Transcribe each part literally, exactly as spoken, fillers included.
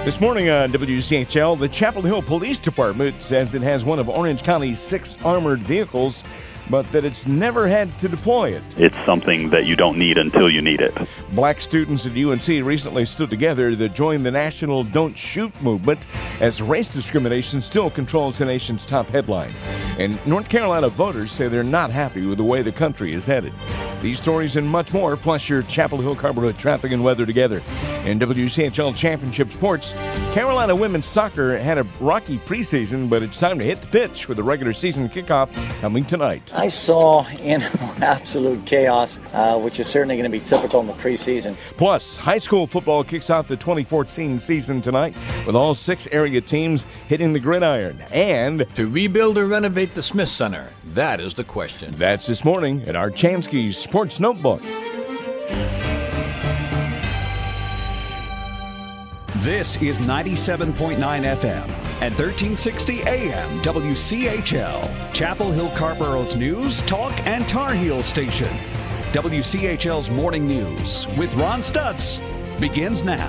This morning on W C H L, the Chapel Hill Police Department says it has one of Orange County's six armored vehicles, but that it's never had to deploy it. It's something that you don't need until you need it. Black students at U N C recently stood together to join the national Don't Shoot movement as race discrimination still controls the nation's top headline. And North Carolina voters say they're not happy with the way the country is headed. These stories and much more, plus your Chapel Hill Carrboro traffic and weather together. In W C H L Championship Sports, Carolina women's soccer had a rocky preseason, but it's time to hit the pitch with the regular season kickoff coming tonight. I saw in absolute chaos, uh, which is certainly going to be typical in the preseason. Plus, high school football kicks off the twenty fourteen season tonight with all six area teams hitting the gridiron. And to rebuild or renovate the Smith Center, that is the question. That's this morning at our Chansky Sports Notebook. This is ninety-seven point nine F M and thirteen sixty A M W C H L, Chapel Hill Carrboro's news, talk, and Tar Heel station. W C H L's Morning News with Ron Stutz begins now.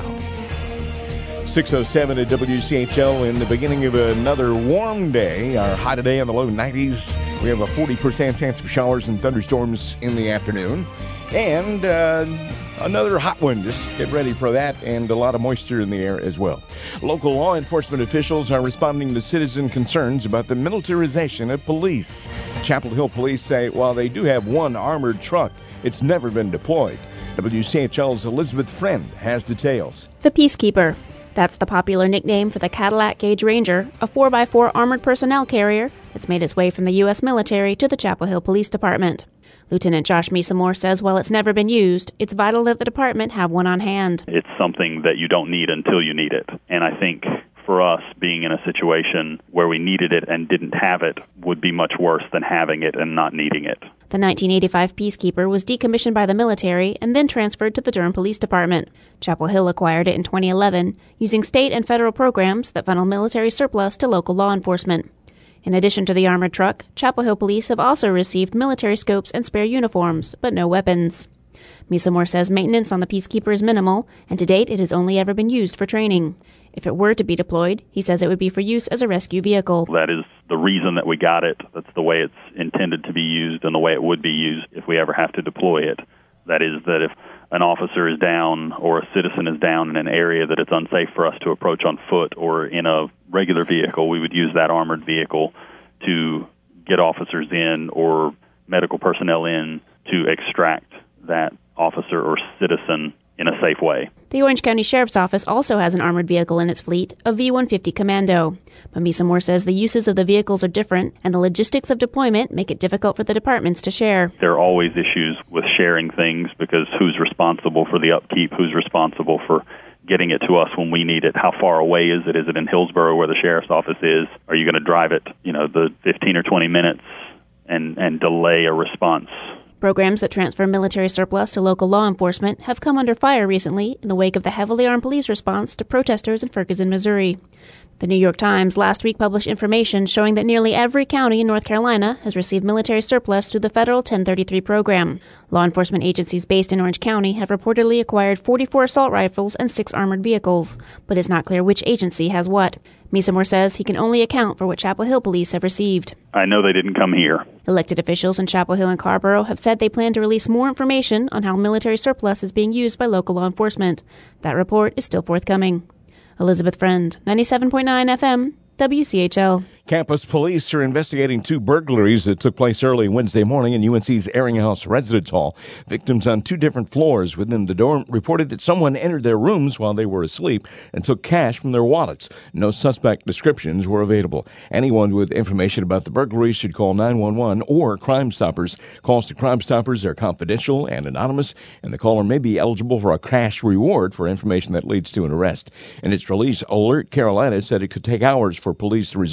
six oh seven at W C H L in the beginning of another warm day. Our high today in the low nineties. We have a forty percent chance of showers and thunderstorms in the afternoon. And uh, another hot one. Just get ready for that, and a lot of moisture in the air as well. Local law enforcement officials are responding to citizen concerns about the militarization of police. Chapel Hill police say while they do have one armored truck, it's never been deployed. W C H L's Elizabeth Friend has details. The Peacekeeper. That's the popular nickname for the Cadillac Gage Ranger, a four by four armored personnel carrier that's made its way from the U S military to the Chapel Hill Police Department. Lieutenant Josh Mesamore says while it's never been used, it's vital that the department have one on hand. It's something that you don't need until you need it. And I think for us, being in a situation where we needed it and didn't have it would be much worse than having it and not needing it. The nineteen eighty-five Peacekeeper was decommissioned by the military and then transferred to the Durham Police Department. Chapel Hill acquired it in twenty eleven, using state and federal programs that funnel military surplus to local law enforcement. In addition to the armored truck, Chapel Hill Police have also received military scopes and spare uniforms, but no weapons. Mesamore says maintenance on the Peacekeeper is minimal, and to date it has only ever been used for training. If it were to be deployed, he says it would be for use as a rescue vehicle. That is the reason that we got it. That's the way it's intended to be used and the way it would be used if we ever have to deploy it. That is that if an officer is down or a citizen is down in an area that it's unsafe for us to approach on foot or in a regular vehicle, we would use that armored vehicle to get officers in or medical personnel in to extract that officer or citizen in a safe way. The Orange County Sheriff's Office also has an armored vehicle in its fleet, a V one fifty Commando. But Mesamore says the uses of the vehicles are different, and the logistics of deployment make it difficult for the departments to share. There are always issues with sharing things because who's responsible for the upkeep, who's responsible for getting it to us when we need it, how far away is it? Is it in Hillsborough where the sheriff's office is? Are you going to drive it, you know, the fifteen or twenty minutes and, and delay a response? Programs that transfer military surplus to local law enforcement have come under fire recently in the wake of the heavily armed police response to protesters in Ferguson, Missouri. The New York Times last week published information showing that nearly every county in North Carolina has received military surplus through the federal ten thirty-three program. Law enforcement agencies based in Orange County have reportedly acquired forty-four assault rifles and six armored vehicles, but it's not clear which agency has what. Mesamore says he can only account for what Chapel Hill police have received. I know they didn't come here. Elected officials in Chapel Hill and Carrboro have said they plan to release more information on how military surplus is being used by local law enforcement. That report is still forthcoming. Elizabeth Friend, ninety-seven point nine F M, W C H L. Campus police are investigating two burglaries that took place early Wednesday morning in U N C's Erringhouse Residence Hall. Victims on two different floors within the dorm reported that someone entered their rooms while they were asleep and took cash from their wallets. No suspect descriptions were available. Anyone with information about the burglaries should call nine one one or Crime Stoppers. Calls to Crime Stoppers are confidential and anonymous, and the caller may be eligible for a cash reward for information that leads to an arrest. In its release, Alert Carolina said it could take hours for police to resolve the situation.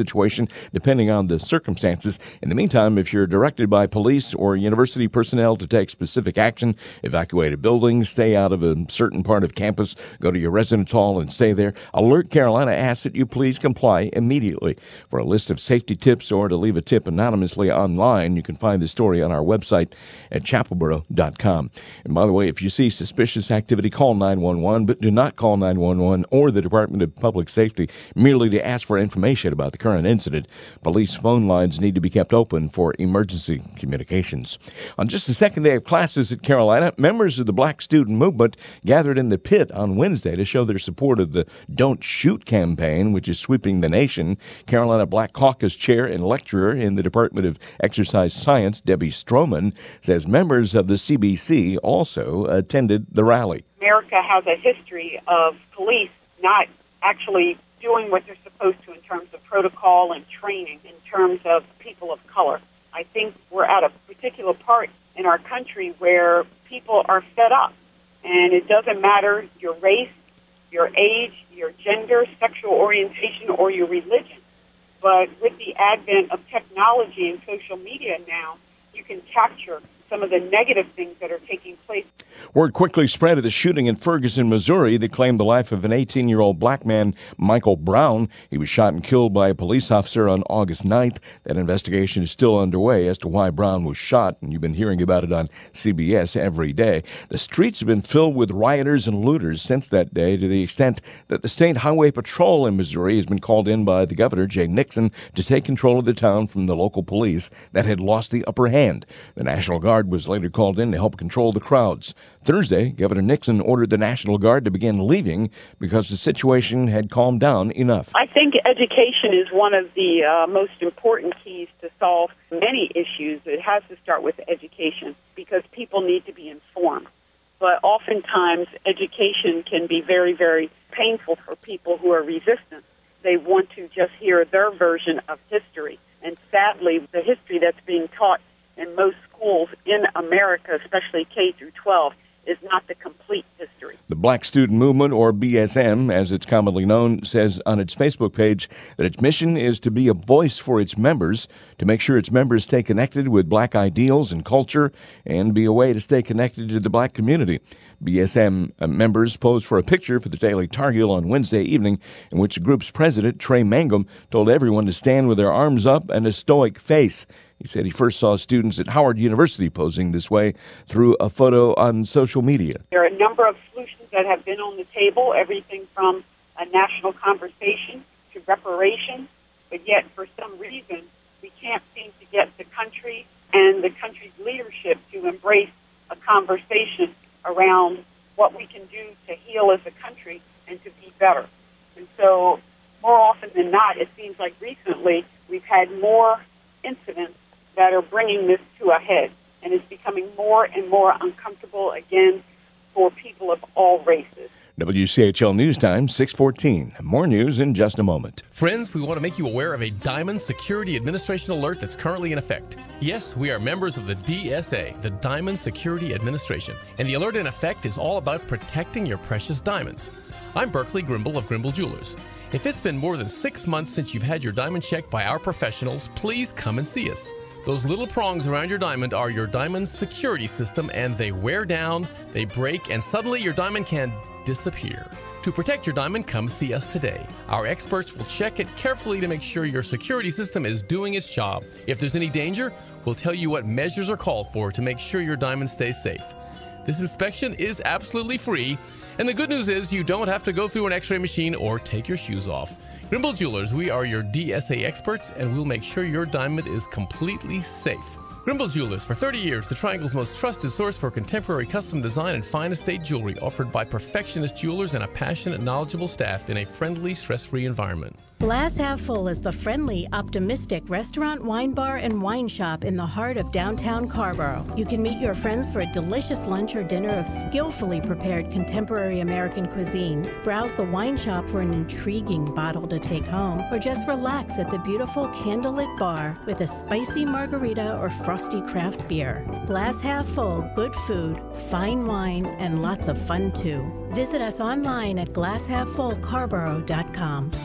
situation depending on the circumstances. In the meantime, if you're directed by police or university personnel to take specific action, evacuate a building, stay out of a certain part of campus, go to your residence hall and stay there, Alert Carolina asks that you please comply immediately. For a list of safety tips or to leave a tip anonymously online, you can find the story on our website at chapelboro dot com. And by the way, if you see suspicious activity, call nine one one, but do not call nine one one or the Department of Public Safety merely to ask for information about the current incident. Police phone lines need to be kept open for emergency communications. On just the second day of classes at Carolina, members of the Black Student Movement gathered in the pit on Wednesday to show their support of the Don't Shoot campaign, which is sweeping the nation. Carolina Black Caucus Chair and lecturer in the Department of Exercise Science, Debbie Stroman, says members of the C B C also attended the rally. America has a history of police not actually doing what they're supposed to in terms of protocol and training in terms of people of color. I think we're at a particular part in our country where people are fed up, and it doesn't matter your race, your age, your gender, sexual orientation, or your religion. But with the advent of technology and social media now, you can capture some of the negative things that are taking place. Word quickly spread of the shooting in Ferguson, Missouri that claimed the life of an eighteen-year-old black man, Michael Brown. He was shot and killed by a police officer on August ninth. That investigation is still underway as to why Brown was shot, and you've been hearing about it on C B S every day. The streets have been filled with rioters and looters since that day, to the extent that the State Highway Patrol in Missouri has been called in by the governor, Jay Nixon, to take control of the town from the local police that had lost the upper hand. The National Guard was later called in to help control the crowds. Thursday, Governor Nixon ordered the National Guard to begin leaving because the situation had calmed down enough. I think education is one of the uh, most important keys to solve many issues. It has to start with education because people need to be informed. But oftentimes, education can be very, very painful for people who are resistant. They want to just hear their version of history. And sadly, the history that's being taught in most schools in America, especially K through twelve, is not the complete history. The Black Student Movement, or B S M, as it's commonly known, says on its Facebook page that its mission is to be a voice for its members, to make sure its members stay connected with black ideals and culture, and be a way to stay connected to the black community. B S M members posed for a picture for the Daily Tar Heel on Wednesday evening, in which the group's president, Trey Mangum, told everyone to stand with their arms up and a stoic face. He said he first saw students at Howard University posing this way through a photo on social media. There are a number of solutions that have been on the table, everything from a national conversation to reparations, but yet for some reason we can't seem to get the country and the country's leadership to embrace a conversation around what we can do to heal as a country and to be better. And so more often than not, it seems like recently we've had more incidents that are bringing this to a head, and it's becoming more and more uncomfortable again for people of all races. W C H L News Time, six fourteen. More news in just a moment. Friends, we want to make you aware of a Diamond Security Administration alert that's currently in effect. Yes, we are members of the D S A, the Diamond Security Administration, and the alert in effect is all about protecting your precious diamonds. I'm Berkeley Grimble of Grimble Jewelers. If it's been more than six months since you've had your diamond checked by our professionals, please come and see us. Those little prongs around your diamond are your diamond's security system, and they wear down, they break, and suddenly your diamond can disappear. To protect your diamond, come see us today. Our experts will check it carefully to make sure your security system is doing its job. If there's any danger, we'll tell you what measures are called for to make sure your diamond stays safe. This inspection is absolutely free, and the good news is you don't have to go through an x-ray machine or take your shoes off. Grimble Jewelers, we are your D S A experts, and we'll make sure your diamond is completely safe. Grimble Jewelers, for thirty years, the Triangle's most trusted source for contemporary custom design and fine estate jewelry, offered by perfectionist jewelers and a passionate, knowledgeable staff in a friendly, stress-free environment. Glass Half Full is the friendly, optimistic restaurant, wine bar, and wine shop in the heart of downtown Carrboro. You can meet your friends for a delicious lunch or dinner of skillfully prepared contemporary American cuisine. Browse the wine shop for an intriguing bottle to take home, or just relax at the beautiful candlelit bar with a spicy margarita or frosty craft beer. Glass Half Full, good food, fine wine, and lots of fun too. Visit us online at glass half full carborough dot com.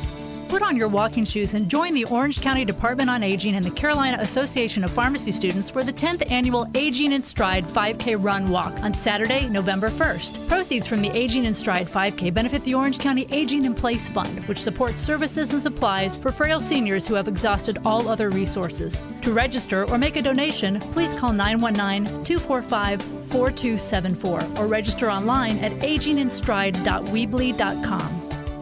Put on your walking shoes and join the Orange County Department on Aging and the Carolina Association of Pharmacy Students for the tenth Annual Aging in Stride five K Run Walk on Saturday, November first. Proceeds from the Aging in Stride five K benefit the Orange County Aging in Place Fund, which supports services and supplies for frail seniors who have exhausted all other resources. To register or make a donation, please call nine one nine, two four five, four two seven four or register online at aging in stride dot weebly dot com.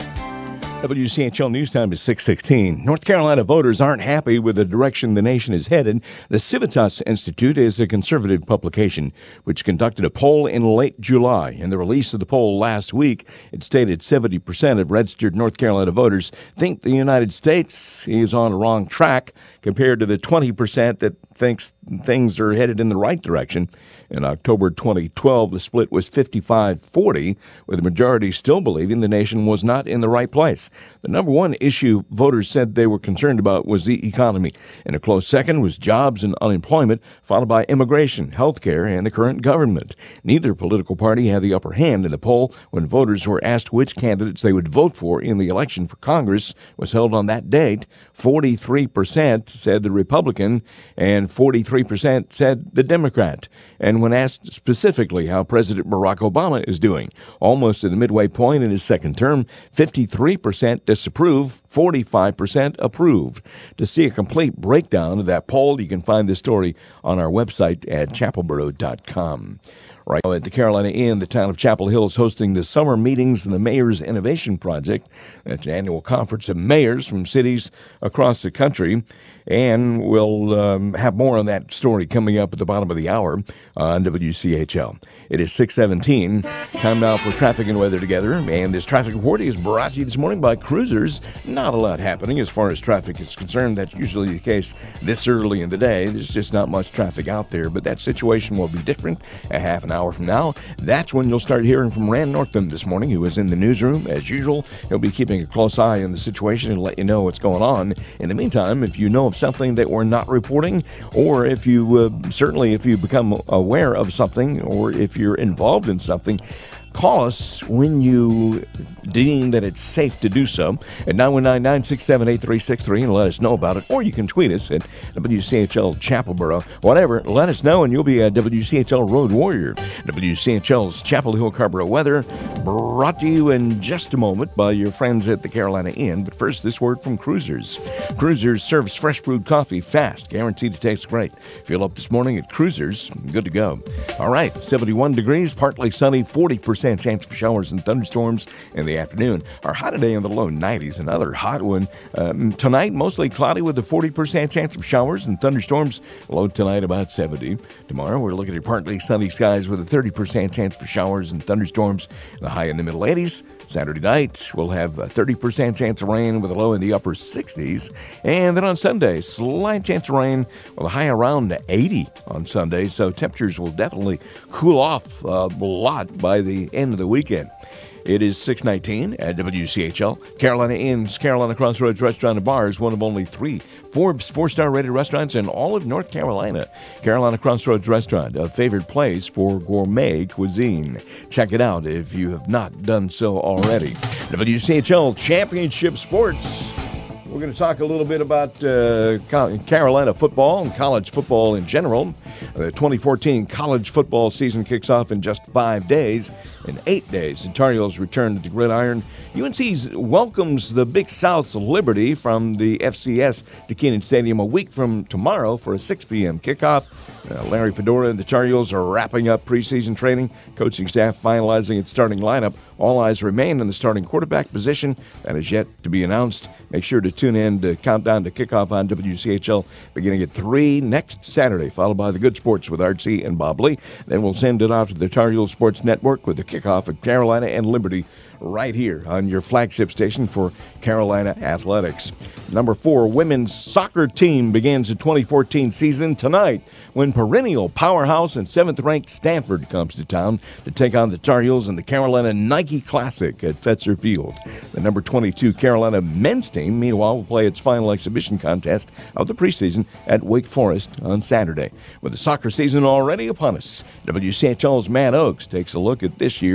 W C H L News Time is six sixteen. North Carolina voters aren't happy with the direction the nation is headed. The Civitas Institute is a conservative publication which conducted a poll in late July. In the release of the poll last week, it stated seventy percent of registered North Carolina voters think the United States is on a wrong track compared to the twenty percent that thinks things are headed in the right direction. In October twenty twelve, the split was fifty-five forty, with the majority still believing the nation was not in the right place. The number one issue voters said they were concerned about was the economy. In a close second was jobs and unemployment, followed by immigration, health care, and the current government. Neither political party had the upper hand in the poll when voters were asked which candidates they would vote for in the election for Congress was held on that date. forty-three percent said the Republican and forty-three percent said the Democrat. And when asked specifically how President Barack Obama is doing, almost at the midway point in his second term, fifty-three percent disapprove, forty-five percent approve. To see a complete breakdown of that poll, you can find this story on our website at chapelboro dot com. Right now at the Carolina Inn, the town of Chapel Hill is hosting the summer meetings in the Mayor's Innovation Project. That's an annual conference of mayors from cities across the country. And we'll um, have more on that story coming up at the bottom of the hour on W C H L. It is six seventeen. Time now for traffic and weather together. And this traffic report is brought to you this morning by Cruisers. Not a lot happening as far as traffic is concerned. That's usually the case this early in the day. There's just not much traffic out there. But that situation will be different a half an hour from now. That's when you'll start hearing from Rand Northam this morning, who is in the newsroom as usual. He'll be keeping a close eye on the situation and let you know what's going on. In the meantime, if you know of something that we're not reporting, or if you uh, certainly if you become aware of something, or if you're involved in something, call us when you deem that it's safe to do so at nine one nine, nine six seven, eight three six three and let us know about it. Or you can tweet us at W C H L Chapelboro. Whatever, let us know and you'll be a W C H L Road Warrior. W C H L's Chapel Hill Carrboro weather brought to you in just a moment by your friends at the Carolina Inn. But first, this word from Cruisers. Cruisers serves fresh brewed coffee fast, guaranteed to taste great. Fill up this morning at Cruisers. Good to go. All right, seventy-one degrees, partly sunny, forty percent chance for showers and thunderstorms in the afternoon. Our high today in the low nineties. Another hot one um, tonight, mostly cloudy with a forty percent chance of showers and thunderstorms. Low tonight about seventy. Tomorrow we're looking at partly sunny skies with a thirty percent chance for showers and thunderstorms. The high in the middle eighties. Saturday night we'll have a thirty percent chance of rain with a low in the upper sixties. And then on Sunday, slight chance of rain with a high around eighty on Sunday. So temperatures will definitely cool off a lot by the end of the weekend. It is six nineteen at W C H L. Carolina Inn's Carolina Crossroads Restaurant and Bar is one of only three Forbes four-star rated restaurants in all of North Carolina. Carolina Crossroads Restaurant, a favorite place for gourmet cuisine. Check it out if you have not done so already. W C H L Championship Sports. We're going to talk a little bit about uh, Carolina football and college football in general. The twenty fourteen college football season kicks off in just five days. In eight days, the Tar Heels return to the gridiron. U N C welcomes the Big South's Liberty from the F C S to Kenan Stadium a week from tomorrow for a six p.m. kickoff. Uh, Larry Fedora and the Tar Heels are wrapping up preseason training. Coaching staff finalizing its starting lineup. All eyes remain on the starting quarterback position. That is yet to be announced. Make sure to tune in to Countdown to Kickoff on W C H L beginning at three next Saturday, followed by the Good Sports with Artsy and Bob Lee. Then we'll send it off to the Tar Heels Sports Network with the kickoff of Carolina and Liberty right here on your flagship station for Carolina Athletics. Number four, women's soccer team begins the twenty fourteen season tonight when perennial powerhouse and seventh-ranked Stanford comes to town to take on the Tar Heels in the Carolina Nike Classic at Fetzer Field. The number twenty-two Carolina men's team, meanwhile, will play its final exhibition contest of the preseason at Wake Forest on Saturday. With the soccer season already upon us, W C H L's Matt Oakes takes a look at this year's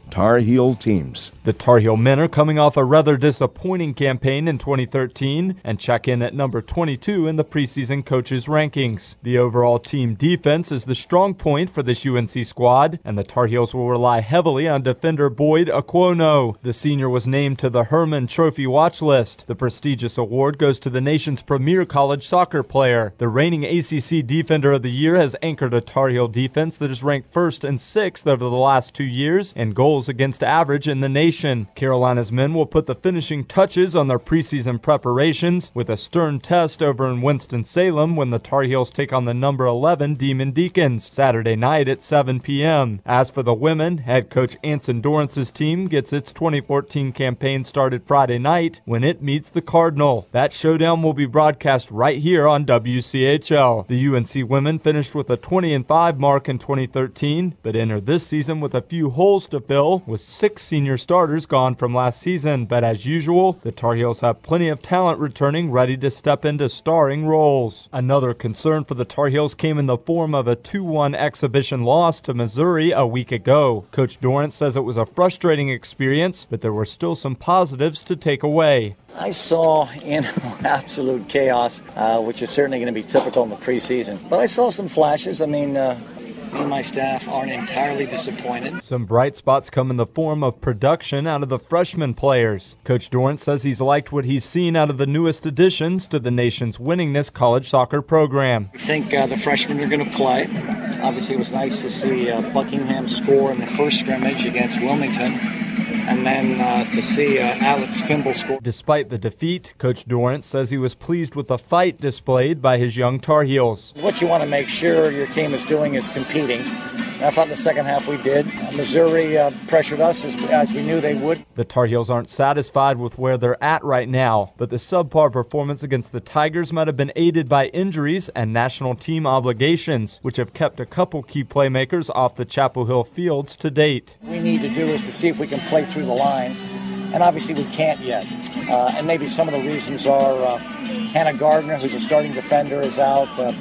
Tar Heel teams. The Tar Heel men are coming off a rather disappointing campaign in twenty thirteen and check in at number twenty-two in the preseason coaches' rankings. The overall team defense is the strong point for this U N C squad, and the Tar Heels will rely heavily on defender Boyd Aquono. The senior was named to the Herman Trophy watch list. The prestigious award goes to the nation's premier college soccer player. The reigning A C C Defender of the Year has anchored a Tar Heel defense that is ranked first and sixth over the last two years in goals against average in the nation. Carolina's men will put the finishing touches on their preseason preparations with a stern test over in Winston-Salem when the Tar Heels take on the number eleven Demon Deacons Saturday night at seven p.m. As for the women, head coach Anson Dorrance's team gets its twenty fourteen campaign started Friday night when it meets the Cardinal. That showdown will be broadcast right here on W C H L. The U N C women finished with a twenty and five mark in twenty thirteen, but entered this season with a few holes to fill, with six senior starters gone from last season. But as usual, the Tar Heels have plenty of talent returning, ready to step into starring roles. Another concern for the Tar Heels came in the form of a two one exhibition loss to Missouri a week ago. Coach Dorrance says it was a frustrating experience, but there were still some positives to take away. I saw in absolute chaos, uh, which is certainly going to be typical in the preseason. But I saw some flashes. I mean, uh, me and my staff aren't entirely disappointed. Some bright spots come in the form of production out of the freshman players. Coach Dorrance says he's liked what he's seen out of the newest additions to the nation's winningest college soccer program. I think uh, the freshmen are going to play. Obviously, it was nice to see uh, Buckingham score in the first scrimmage against Wilmington. And then uh, to see uh, Alex Kimball score. Despite the defeat, Coach Dorrance says he was pleased with the fight displayed by his young Tar Heels. What you want to make sure your team is doing is competing. And I thought in the second half we did. Missouri uh, pressured us as, as we knew they would. The Tar Heels aren't satisfied with where they're at right now, but the subpar performance against the Tigers might have been aided by injuries and national team obligations, which have kept a couple key playmakers off the Chapel Hill fields to date. What we need to do is to see if we can play through the lines, and obviously we can't yet. Uh, and maybe some of the reasons are uh, Hannah Gardner, who's a starting defender, is out uh,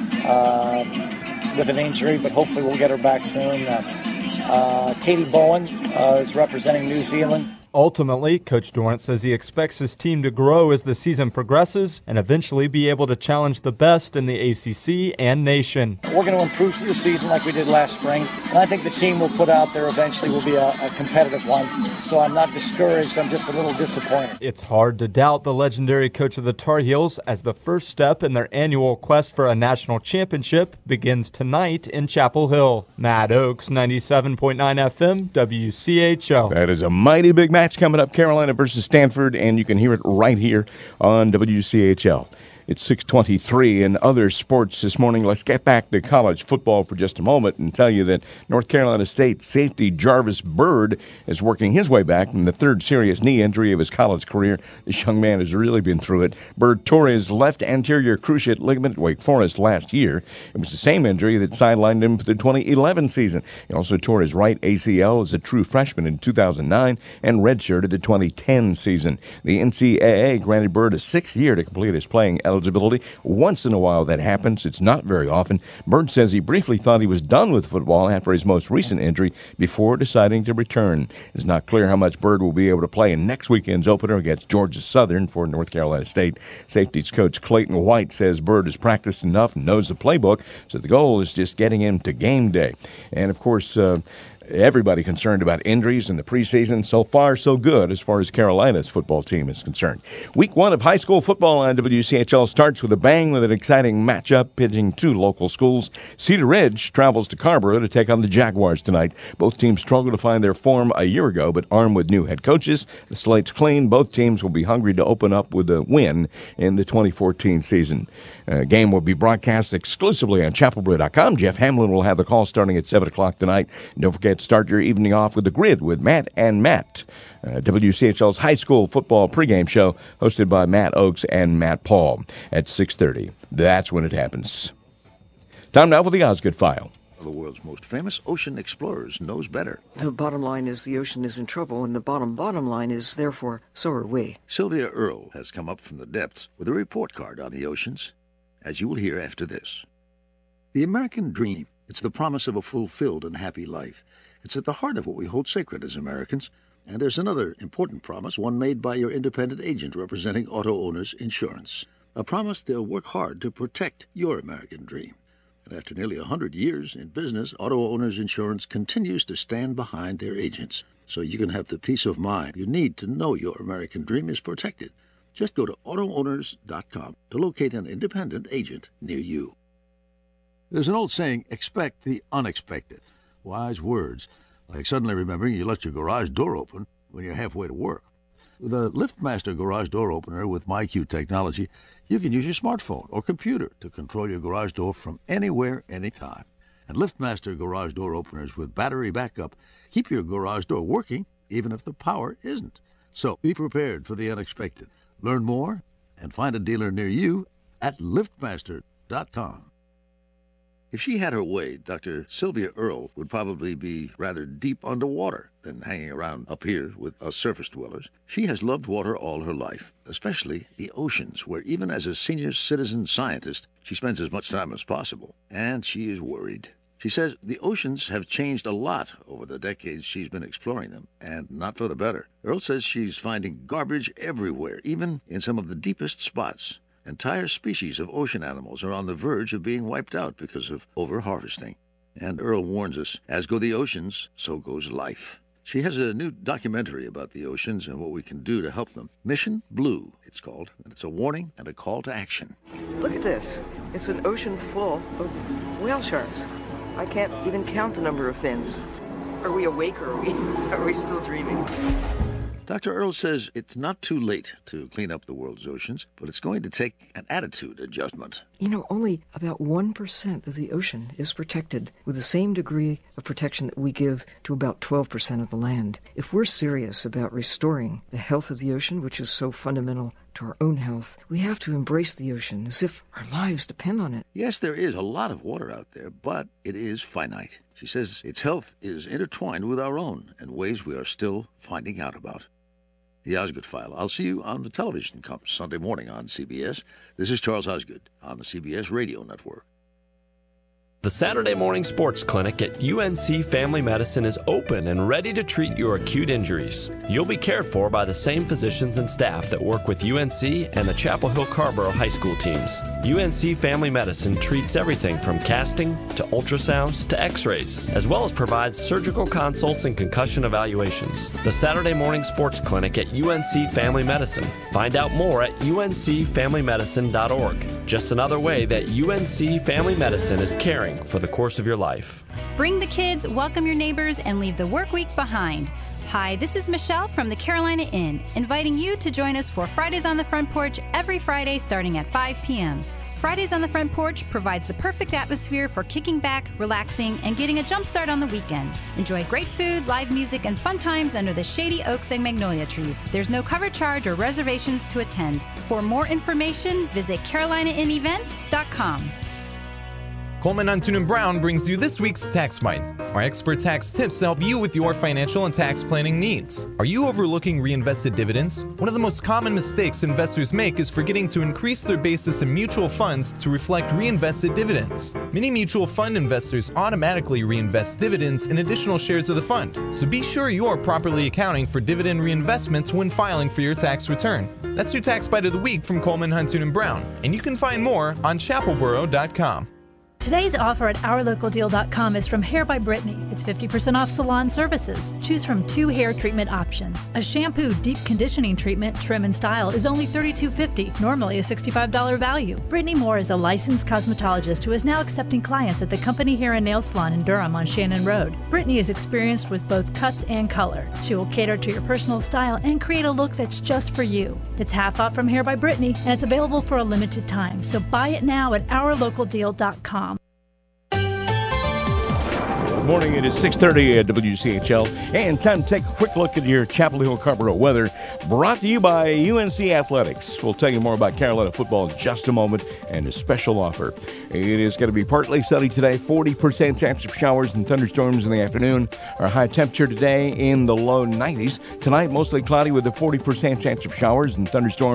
uh, with an injury, but hopefully we'll get her back soon. Uh, uh, Katie Bowen uh, is representing New Zealand. Ultimately, Coach Dorrance says he expects his team to grow as the season progresses and eventually be able to challenge the best in the A C C and nation. We're going to improve through the season like we did last spring, and I think the team we'll put out there eventually will be a, a competitive one. So I'm not discouraged, I'm just a little disappointed. It's hard to doubt the legendary coach of the Tar Heels as the first step in their annual quest for a national championship begins tonight in Chapel Hill. Matt Oakes, ninety-seven point nine F M, W C H L. That is a mighty big match coming up, Carolina versus Stanford, and you can hear it right here on W C H L. It's six twenty-three in other sports this morning. Let's get back to college football for just a moment and tell you that North Carolina State safety Jarvis Byrd is working his way back from the third serious knee injury of his college career. This young man has really been through it. Byrd tore his left anterior cruciate ligament at Wake Forest last year. It was the same injury that sidelined him for the twenty eleven season. He also tore his right A C L as a true freshman in two thousand nine and redshirted the twenty ten season. The N C double A granted Byrd a sixth year to complete his playing eligibility. Once in a while that happens. It's not very often. Byrd says he briefly thought he was done with football after his most recent injury before deciding to return. It's not clear how much Byrd will be able to play in next weekend's opener against Georgia Southern for North Carolina State. Safeties coach Clayton White says Byrd has practiced enough and knows the playbook, so the goal is just getting him to game day. And, of course, uh, everybody concerned about injuries in the preseason. So far, so good as far as Carolina's football team is concerned. Week one of high school football on W C H L starts with a bang with an exciting matchup pitching two local schools. Cedar Ridge travels to Carrboro to take on the Jaguars tonight. Both teams struggled to find their form a year ago, but armed with new head coaches, the slate's clean. Both teams will be hungry to open up with a win in the twenty fourteen season. Uh, game will be broadcast exclusively on chapel boro dot com. Jeff Hamlin will have the call starting at seven o'clock tonight. And don't forget, start your evening off with The Grid with Matt and Matt. Uh, W C H L's high school football pregame show hosted by Matt Oakes and Matt Paul at six thirty. That's when it happens. Time now for the Osgood File. The world's most famous ocean explorers knows better. The bottom line is the ocean is in trouble, and the bottom bottom line is, therefore, so are we. Sylvia Earle has come up from the depths with a report card on the oceans, as you will hear after this. The American dream, it's the promise of a fulfilled and happy life. It's at the heart of what we hold sacred as Americans. And there's another important promise, one made by your independent agent representing Auto Owners Insurance. A promise they'll work hard to protect your American dream. And after nearly one hundred years in business, Auto Owners Insurance continues to stand behind their agents, so you can have the peace of mind you need to know your American dream is protected. Just go to auto owners dot com to locate an independent agent near you. There's an old saying, expect the unexpected. Wise words, like suddenly remembering you left your garage door open when you're halfway to work. With a LiftMaster garage door opener with MyQ technology, you can use your smartphone or computer to control your garage door from anywhere, anytime. And LiftMaster garage door openers with battery backup keep your garage door working even if the power isn't. So be prepared for the unexpected. Learn more and find a dealer near you at lift master dot com. If she had her way, Doctor Sylvia Earle would probably be rather deep underwater than hanging around up here with us surface dwellers. She has loved water all her life, especially the oceans, where even as a senior citizen scientist, she spends as much time as possible. And she is worried. She says the oceans have changed a lot over the decades she's been exploring them, and not for the better. Earle says she's finding garbage everywhere, even in some of the deepest spots. Entire species of ocean animals are on the verge of being wiped out because of over-harvesting. And Earle warns us, as go the oceans, so goes life. She has a new documentary about the oceans and what we can do to help them. Mission Blue, it's called, and it's a warning and a call to action. Look at this. It's an ocean full of whale sharks. I can't even count the number of fins. Are we awake or are we, are we still dreaming? Doctor Earle says it's not too late to clean up the world's oceans, but it's going to take an attitude adjustment. You know, only about one percent of the ocean is protected with the same degree of protection that we give to about twelve percent of the land. If we're serious about restoring the health of the ocean, which is so fundamental to our own health, we have to embrace the ocean as if our lives depend on it. Yes, there is a lot of water out there, but it is finite. She says its health is intertwined with our own in ways we are still finding out about. The Osgood File. I'll see you on the television come Sunday morning on C B S. This is Charles Osgood on the C B S Radio Network. The Saturday Morning Sports Clinic at U N C Family Medicine is open and ready to treat your acute injuries. You'll be cared for by the same physicians and staff that work with U N C and the Chapel Hill Carborough High School teams. U N C Family Medicine treats everything from casting to ultrasounds to x-rays, as well as provides surgical consults and concussion evaluations. The Saturday Morning Sports Clinic at U N C Family Medicine. Find out more at U N C family medicine dot org. Just another way that U N C Family Medicine is caring for the course of your life. Bring the kids, welcome your neighbors, and leave the work week behind. Hi, this is Michelle from the Carolina Inn, inviting you to join us for Fridays on the Front Porch every Friday starting at five p.m. Fridays on the Front Porch provides the perfect atmosphere for kicking back, relaxing, and getting a jump start on the weekend. Enjoy great food, live music, and fun times under the shady oaks and magnolia trees. There's no cover charge or reservations to attend. For more information, visit carolina inn events dot com. Coleman Huntoon and Brown brings you this week's Tax Bite, our expert tax tips to help you with your financial and tax planning needs. Are you overlooking reinvested dividends? One of the most common mistakes investors make is forgetting to increase their basis in mutual funds to reflect reinvested dividends. Many mutual fund investors automatically reinvest dividends in additional shares of the fund, so be sure you are properly accounting for dividend reinvestments when filing for your tax return. That's your Tax Bite of the Week from Coleman Huntoon and Brown, and you can find more on chapel borough dot com. Today's offer at our local deal dot com is from Hair by Brittany. It's fifty percent off salon services. Choose from two hair treatment options. A shampoo deep conditioning treatment, trim and style, is only thirty-two fifty, normally a sixty-five dollars value. Brittany Moore is a licensed cosmetologist who is now accepting clients at the Company Hair and Nail Salon in Durham on Shannon Road. Brittany is experienced with both cuts and color. She will cater to your personal style and create a look that's just for you. It's half off from Hair by Brittany, and it's available for a limited time, so buy it now at our local deal dot com. Morning, it is six thirty at W C H L, and time to take a quick look at your Chapel Hill Carborough weather, brought to you by U N C Athletics. We'll tell you more about Carolina football in just a moment and a special offer. It is going to be partly sunny today, forty percent chance of showers and thunderstorms in the afternoon. Our high temperature today in the low nineties. Tonight, mostly cloudy with a forty percent chance of showers and thunderstorms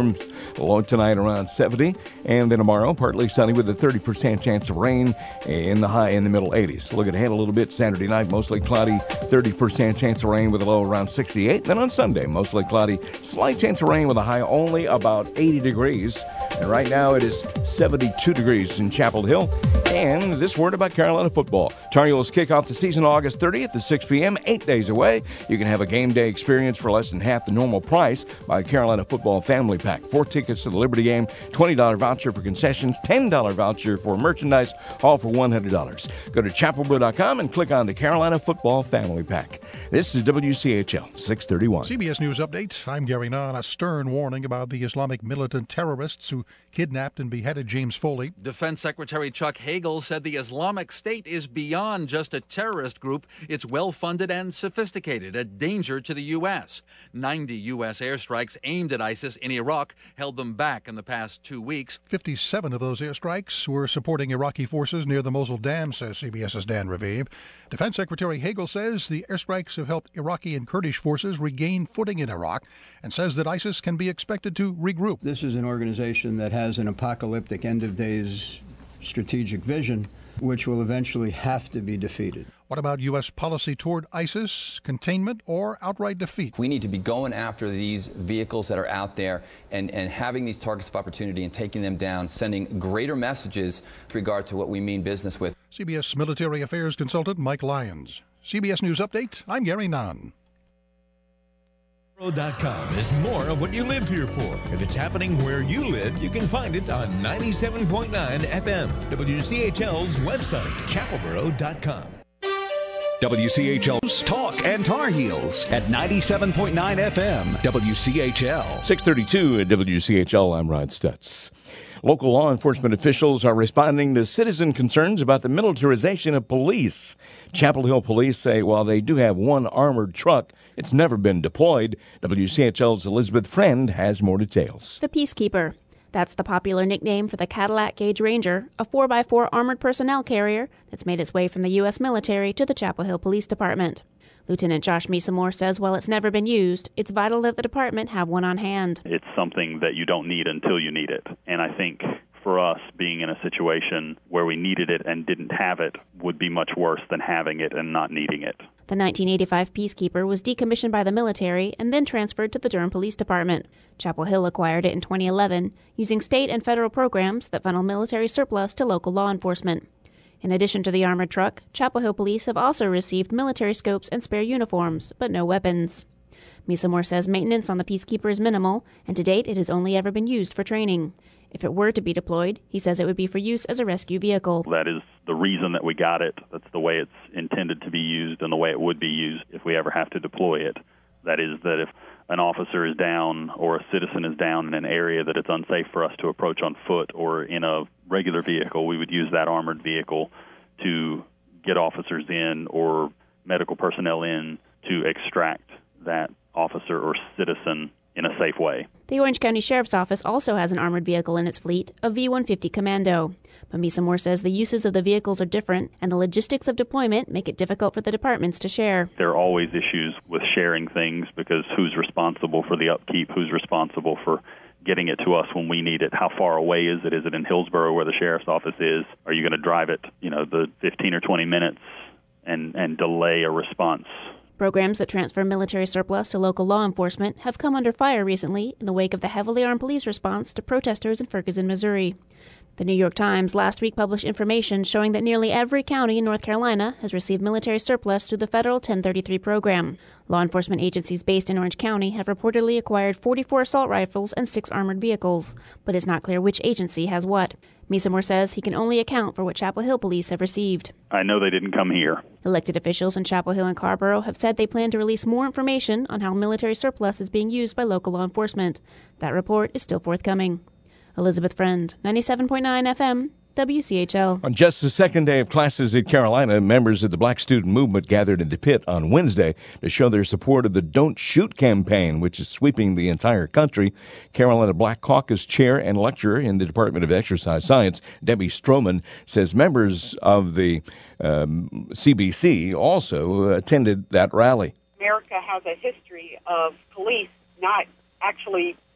Low tonight around seventy. And then tomorrow, partly sunny with a thirty percent chance of rain in the high in the middle eighties. Look ahead a little bit. Saturday night, mostly cloudy, thirty percent chance of rain with a low around sixty-eight. Then on Sunday, mostly cloudy, slight chance of rain with a high only about eighty degrees. And right now it is seventy-two degrees in Chapel Hill. And this word about Carolina football. Tar Heels kick off the season August thirtieth at six p.m., eight days away. You can have a game day experience for less than half the normal price by Carolina Football Family Pack. Four tickets to the Liberty game, twenty dollars voucher for concessions, ten dollars voucher for merchandise, all for one hundred dollars. Go to chapel bro dot com and click on the Carolina Football Family Pack. This is W C H L six thirty-one. C B S News Update. I'm Gary Nunn. A stern warning about the Islamic militant terrorists who kidnapped and beheaded James Foley. Defense Secretary Chuck Hagel said the Islamic State is beyond just a terrorist group. It's well-funded and sophisticated, a danger to the U S. ninety U S airstrikes aimed at ISIS in Iraq held them back in the past two weeks. fifty-seven of those airstrikes were supporting Iraqi forces near the Mosul Dam, says CBS's Dan Raviv. Defense Secretary Hagel says the airstrikes have helped Iraqi and Kurdish forces regain footing in Iraq and says that ISIS can be expected to regroup. This is an organization that has an apocalyptic end-of-days strategic vision, which will eventually have to be defeated. What about U S policy toward ISIS, containment, or outright defeat? We need to be going after these vehicles that are out there and, and having these targets of opportunity and taking them down, sending greater messages with regard to what we mean business with. C B S Military Affairs consultant Mike Lyons. C B S News Update, I'm Gary Nunn. dot com is more of what you live here for. If it's happening where you live, you can find it on ninety-seven point nine F M. W C H L's website, chapel boro dot com. W C H L's Talk and Tar Heels at ninety-seven point nine F M. W C H L. six thirty-two at W C H L. I'm Rod Stutz. Local law enforcement officials are responding to citizen concerns about the militarization of police. Chapel Hill police say while they do have one armored truck, it's never been deployed. W C H L's Elizabeth Friend has more details. The Peacekeeper. That's the popular nickname for the Cadillac Gauge Ranger, a four by four armored personnel carrier that's made its way from the U S military to the Chapel Hill Police Department. Lieutenant Josh Mesamore says while it's never been used, it's vital that the department have one on hand. It's something that you don't need until you need it. And I think for us, being in a situation where we needed it and didn't have it would be much worse than having it and not needing it. The nineteen eighty-five Peacekeeper was decommissioned by the military and then transferred to the Durham Police Department. Chapel Hill acquired it in twenty eleven, using state and federal programs that funnel military surplus to local law enforcement. In addition to the armored truck, Chapel Hill police have also received military scopes and spare uniforms, but no weapons. Mesamore says maintenance on the Peacekeeper is minimal, and to date it has only ever been used for training. If it were to be deployed, he says it would be for use as a rescue vehicle. That is the reason that we got it. That's the way it's intended to be used and the way it would be used if we ever have to deploy it. That is that if an officer is down or a citizen is down in an area that it's unsafe for us to approach on foot or in a regular vehicle, we would use that armored vehicle to get officers in or medical personnel in to extract that officer or citizen in a safe way. The Orange County Sheriff's Office also has an armored vehicle in its fleet, a V one fifty Commando. But Mesamore says the uses of the vehicles are different, and the logistics of deployment make it difficult for the departments to share. There are always issues with sharing things because who's responsible for the upkeep, who's responsible for getting it to us when we need it, how far away is it? Is it in Hillsborough where the sheriff's office is? Are you going to drive it, you know, the fifteen or twenty minutes and, and delay a response? Programs that transfer military surplus to local law enforcement have come under fire recently in the wake of the heavily armed police response to protesters in Ferguson, Missouri. The New York Times last week published information showing that nearly every county in North Carolina has received military surplus through the federal ten thirty-three program. Law enforcement agencies based in Orange County have reportedly acquired forty-four assault rifles and six armored vehicles, but it's not clear which agency has what. Mesamore says he can only account for what Chapel Hill police have received. I know they didn't come here. Elected officials in Chapel Hill and Carrboro have said they plan to release more information on how military surplus is being used by local law enforcement. That report is still forthcoming. Elizabeth Friend, ninety-seven point nine F M, W C H L. On just the second day of classes at Carolina, members of the Black Student Movement gathered in DePitt on Wednesday to show their support of the Don't Shoot campaign, which is sweeping the entire country. Carolina Black Caucus chair and lecturer in the Department of Exercise Science, Debbie Stroman, says members of the um, C B C also attended that rally. America has a history of police not actually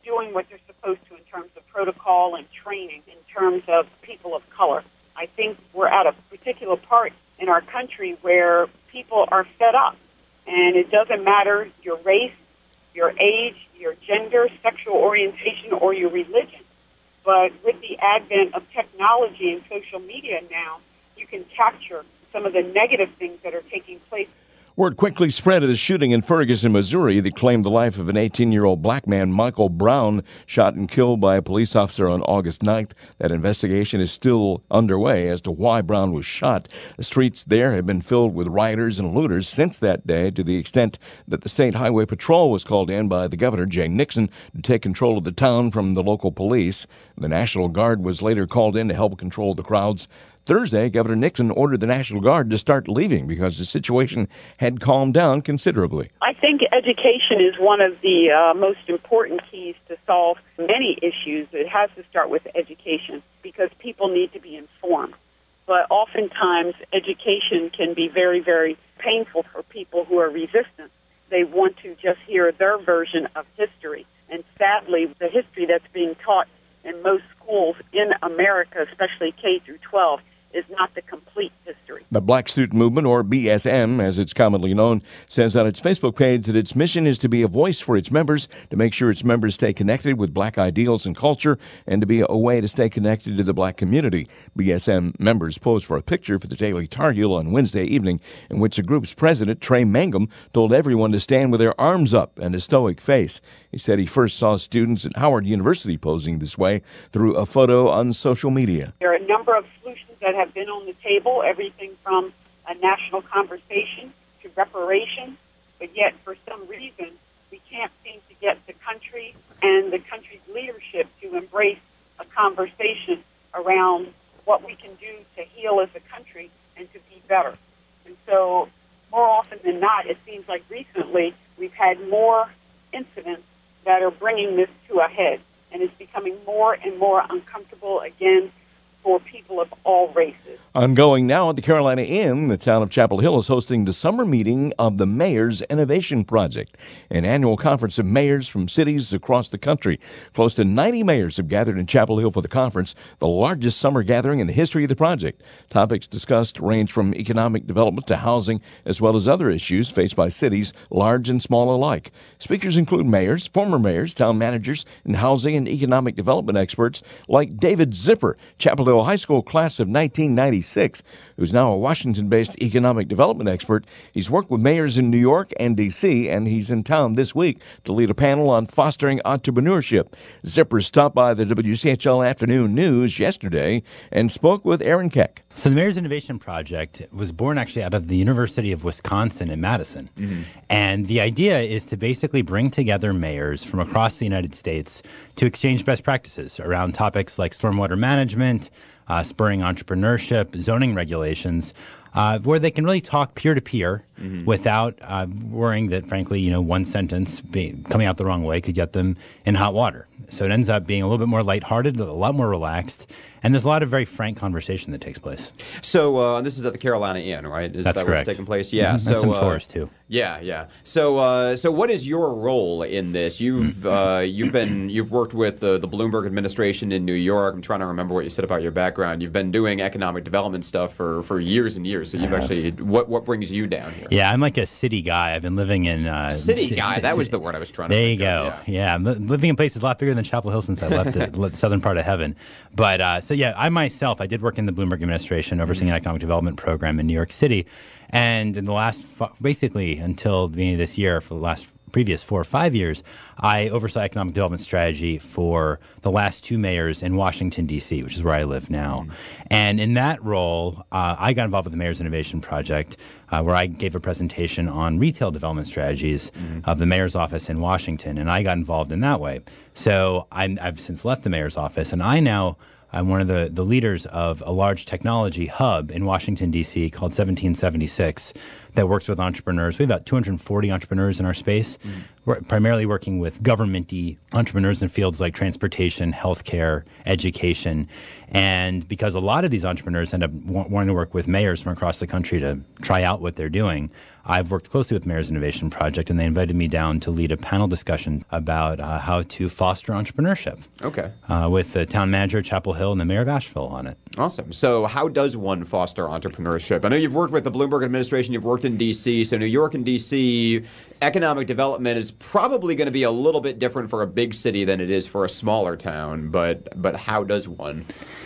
doing what they're supposed to in terms of protocol and training in terms of people of color. I think we're at a particular part in our country where people are fed up, and it doesn't matter your race, your age, your gender, sexual orientation, or your religion. But with the advent of technology and social media now, you can capture some of the negative things that are taking place. Word quickly spread of the shooting in Ferguson, Missouri that claimed the life of an eighteen-year-old black man, Michael Brown, shot and killed by a police officer on August ninth. That investigation is still underway as to why Brown was shot. The streets there have been filled with rioters and looters since that day, to the extent that the State Highway Patrol was called in by the governor, Jay Nixon, to take control of the town from the local police. The National Guard was later called in to help control the crowds. Thursday, Governor Nixon ordered the National Guard to start leaving because the situation had calmed down considerably. I think education is one of the uh, most important keys to solve many issues. It has to start with education because people need to be informed. But oftentimes, education can be very, very painful for people who are resistant. They want to just hear their version of history. And sadly, the history that's being taught in most schools in America, especially K through twelve, is not the complete history. The Black Student Movement, or B S M, as it's commonly known, says on its Facebook page that its mission is to be a voice for its members, to make sure its members stay connected with black ideals and culture, and to be a way to stay connected to the black community. B S M members posed for a picture for the Daily Tar Heel on Wednesday evening, in which the group's president, Trey Mangum, told everyone to stand with their arms up and a stoic face. He said he first saw students at Howard University posing this way through a photo on social media. There are a number of solutions that have been on the table, everything from a national conversation to reparations, but yet for some reason we can't seem to get the country and the country's leadership to embrace a conversation around what we can do to heal as a country and to be better. And so more often than not, it seems like recently we've had more incidents that are bringing this to a head, and it's becoming more and more uncomfortable again for people of all races. Ongoing now at the Carolina Inn, the town of Chapel Hill is hosting the summer meeting of the Mayor's Innovation Project, an annual conference of mayors from cities across the country. Close to ninety mayors have gathered in Chapel Hill for the conference, the largest summer gathering in the history of the project. Topics discussed range from economic development to housing, as well as other issues faced by cities, large and small alike. Speakers include mayors, former mayors, town managers, and housing and economic development experts like David Zipper, Chapel Hill High School class of nineteen ninety-six, who's now a Washington-based economic development expert. He's worked with mayors in New York and D C, and he's in town this week to lead a panel on fostering entrepreneurship. Zipper stopped by the W C H L Afternoon News yesterday and spoke with Aaron Keck. So the Mayor's Innovation Project was born actually out of the University of Wisconsin in Madison. Mm-hmm. And the idea is to basically bring together mayors from across the United States to exchange best practices around topics like stormwater management, uh, spurring entrepreneurship, zoning regulations, uh, where they can really talk peer-to-peer mm-hmm. without uh, worrying that, frankly, you know, one sentence being, coming out the wrong way could get them in hot water. So it ends up being a little bit more lighthearted, a lot more relaxed, and there's a lot of very frank conversation that takes place. So uh, this is at the Carolina Inn, right? Is That's that correct. What's taking place? Yeah. Mm-hmm. So, and some uh, tourists, too. Yeah, yeah. So, uh, so what is your role in this? You've uh, you've been you've worked with the, the Bloomberg administration in New York. I'm trying to remember what you said about your background. You've been doing economic development stuff for, for years and years. So you've actually what what brings you down here? Yeah, I'm like a city guy. I've been living in uh, city c- guy. c- That was the word I was trying to. There think you go. Of, yeah, yeah. I'm li- living in places a lot bigger than Chapel Hill since I left the southern part of heaven. But uh, so yeah, I myself I did work in the Bloomberg administration overseeing an economic development program in New York City. And in the last, basically until the beginning of this year, for the last previous four or five years, I oversaw economic development strategy for the last two mayors in Washington, D C, which is where I live now. Mm-hmm. And in that role, uh, I got involved with the Mayor's Innovation Project, uh, where I gave a presentation on retail development strategies mm-hmm. of the mayor's office in Washington, and I got involved in that way. So I'm, I've since left the mayor's office, and I now I'm one of the, the leaders of a large technology hub in Washington, D C called seventeen seventy-six that works with entrepreneurs. We have about two hundred forty entrepreneurs in our space. Mm. We're primarily working with government-y entrepreneurs in fields like transportation, healthcare, education. And because a lot of these entrepreneurs end up wa- wanting to work with mayors from across the country to try out what they're doing, I've worked closely with Mayor's Innovation Project, and they invited me down to lead a panel discussion about uh, how to foster entrepreneurship. Okay. Uh, with the town manager of Chapel Hill and the mayor of Asheville on it. Awesome. So how does one foster entrepreneurship? I know you've worked with the Bloomberg administration, you've worked in D C, so New York and D C, economic development is probably going to be a little bit different for a big city than it is for a smaller town, but but how does one?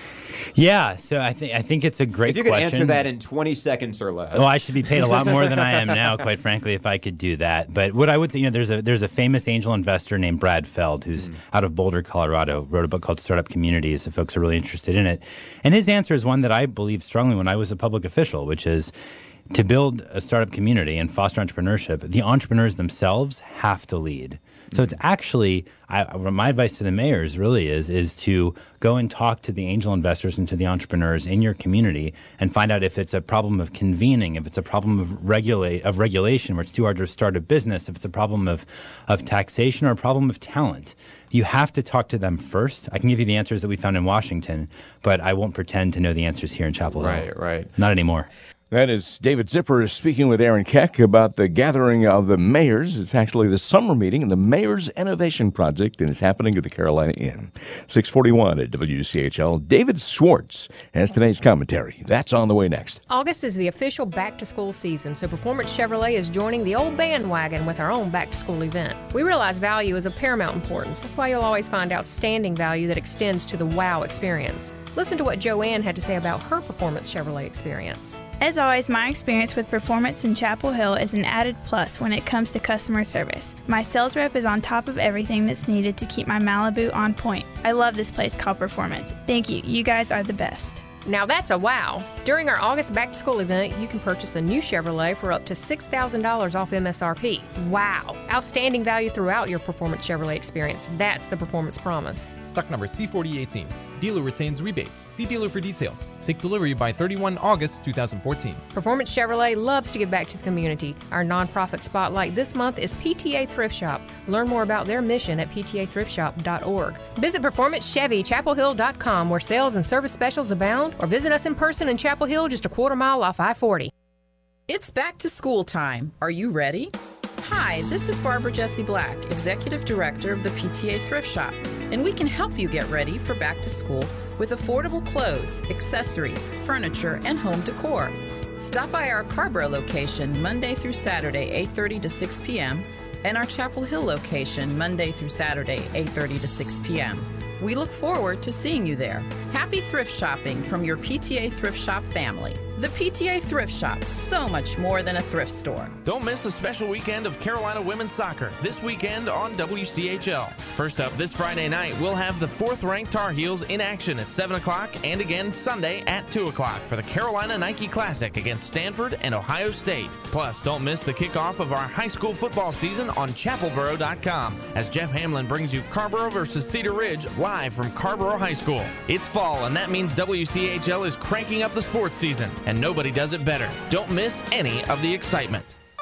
Yeah, so I think I think it's a great question. If you could question. answer that in twenty seconds or less. Oh, I should be paid a lot more than I am now, quite frankly, if I could do that. But what I would say, you know, there's a there's a famous angel investor named Brad Feld, who's mm. out of Boulder, Colorado, wrote a book called Startup Communities, if folks are really interested in it. And his answer is one that I believed strongly when I was a public official, which is to build a startup community and foster entrepreneurship, the entrepreneurs themselves have to lead. So it's actually, I, my advice to the mayors really is, is to go and talk to the angel investors and to the entrepreneurs in your community and find out if it's a problem of convening, if it's a problem of regulate of regulation where it's too hard to start a business, if it's a problem of, of taxation or a problem of talent. You have to talk to them first. I can give you the answers that we found in Washington, but I won't pretend to know the answers here in Chapel Hill. Right, right. Not anymore. That is David Zipper speaking with Aaron Keck about the gathering of the mayors. It's actually the summer meeting in the Mayor's Innovation Project, and it's happening at the Carolina Inn. six forty-one at W C H L. David Schwartz has today's commentary. That's on the way next. August is the official back-to-school season, so Performance Chevrolet is joining the old bandwagon with our own back-to-school event. We realize value is of paramount importance. That's why you'll always find outstanding value that extends to the wow experience. Listen to what Joanne had to say about her Performance Chevrolet experience. As always, my experience with Performance in Chapel Hill is an added plus when it comes to customer service. My sales rep is on top of everything that's needed to keep my Malibu on point. I love this place called Performance. Thank you. You guys are the best. Now that's a wow. During our August back-to-school event, you can purchase a new Chevrolet for up to six thousand dollars off M S R P. Wow. Outstanding value throughout your Performance Chevrolet experience. That's the Performance Promise. Stock number C forty eighteen. Dealer retains rebates. See dealer for details. Take delivery by thirty-first of August twenty fourteen. Performance Chevrolet loves to give back to the community. Our nonprofit spotlight this month is P T A Thrift Shop. Learn more about their mission at P T A thrift shop dot org. Visit Performance Chevy Chapel Hill dot com where sales and service specials abound, or visit us in person in Chapel Hill just a quarter mile off I forty. It's back to school time. Are you ready? Hi, this is Barbara Jessie Black, Executive Director of the P T A Thrift Shop, and we can help you get ready for back to school with affordable clothes, accessories, furniture, and home decor. Stop by our Carborough location Monday through Saturday, eight thirty to six p.m., and our Chapel Hill location Monday through Saturday, eight thirty to six p.m. We look forward to seeing you there. Happy thrift shopping from your P T A Thrift Shop family. The P T A Thrift Shop, so much more than a thrift store. Don't miss a special weekend of Carolina women's soccer this weekend on W C H L. First up, this Friday night, we'll have the fourth-ranked Tar Heels in action at seven o'clock and again Sunday at two o'clock for the Carolina Nike Classic against Stanford and Ohio State. Plus, don't miss the kickoff of our high school football season on chapel boro dot com as Jeff Hamlin brings you Carborough versus Cedar Ridge live from Carborough High School. It's fall, and that means W C H L is cranking up the sports season, and nobody does it better. Don't miss any of the excitement.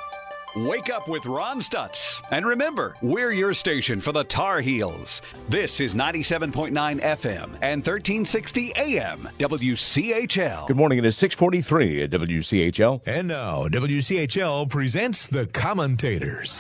Wake up with Ron Stutz. And remember, we're your station for the Tar Heels. This is ninety-seven point nine F M and thirteen sixty A M W C H L. Good morning. It is six forty-three at W C H L. And now, W C H L presents the commentators.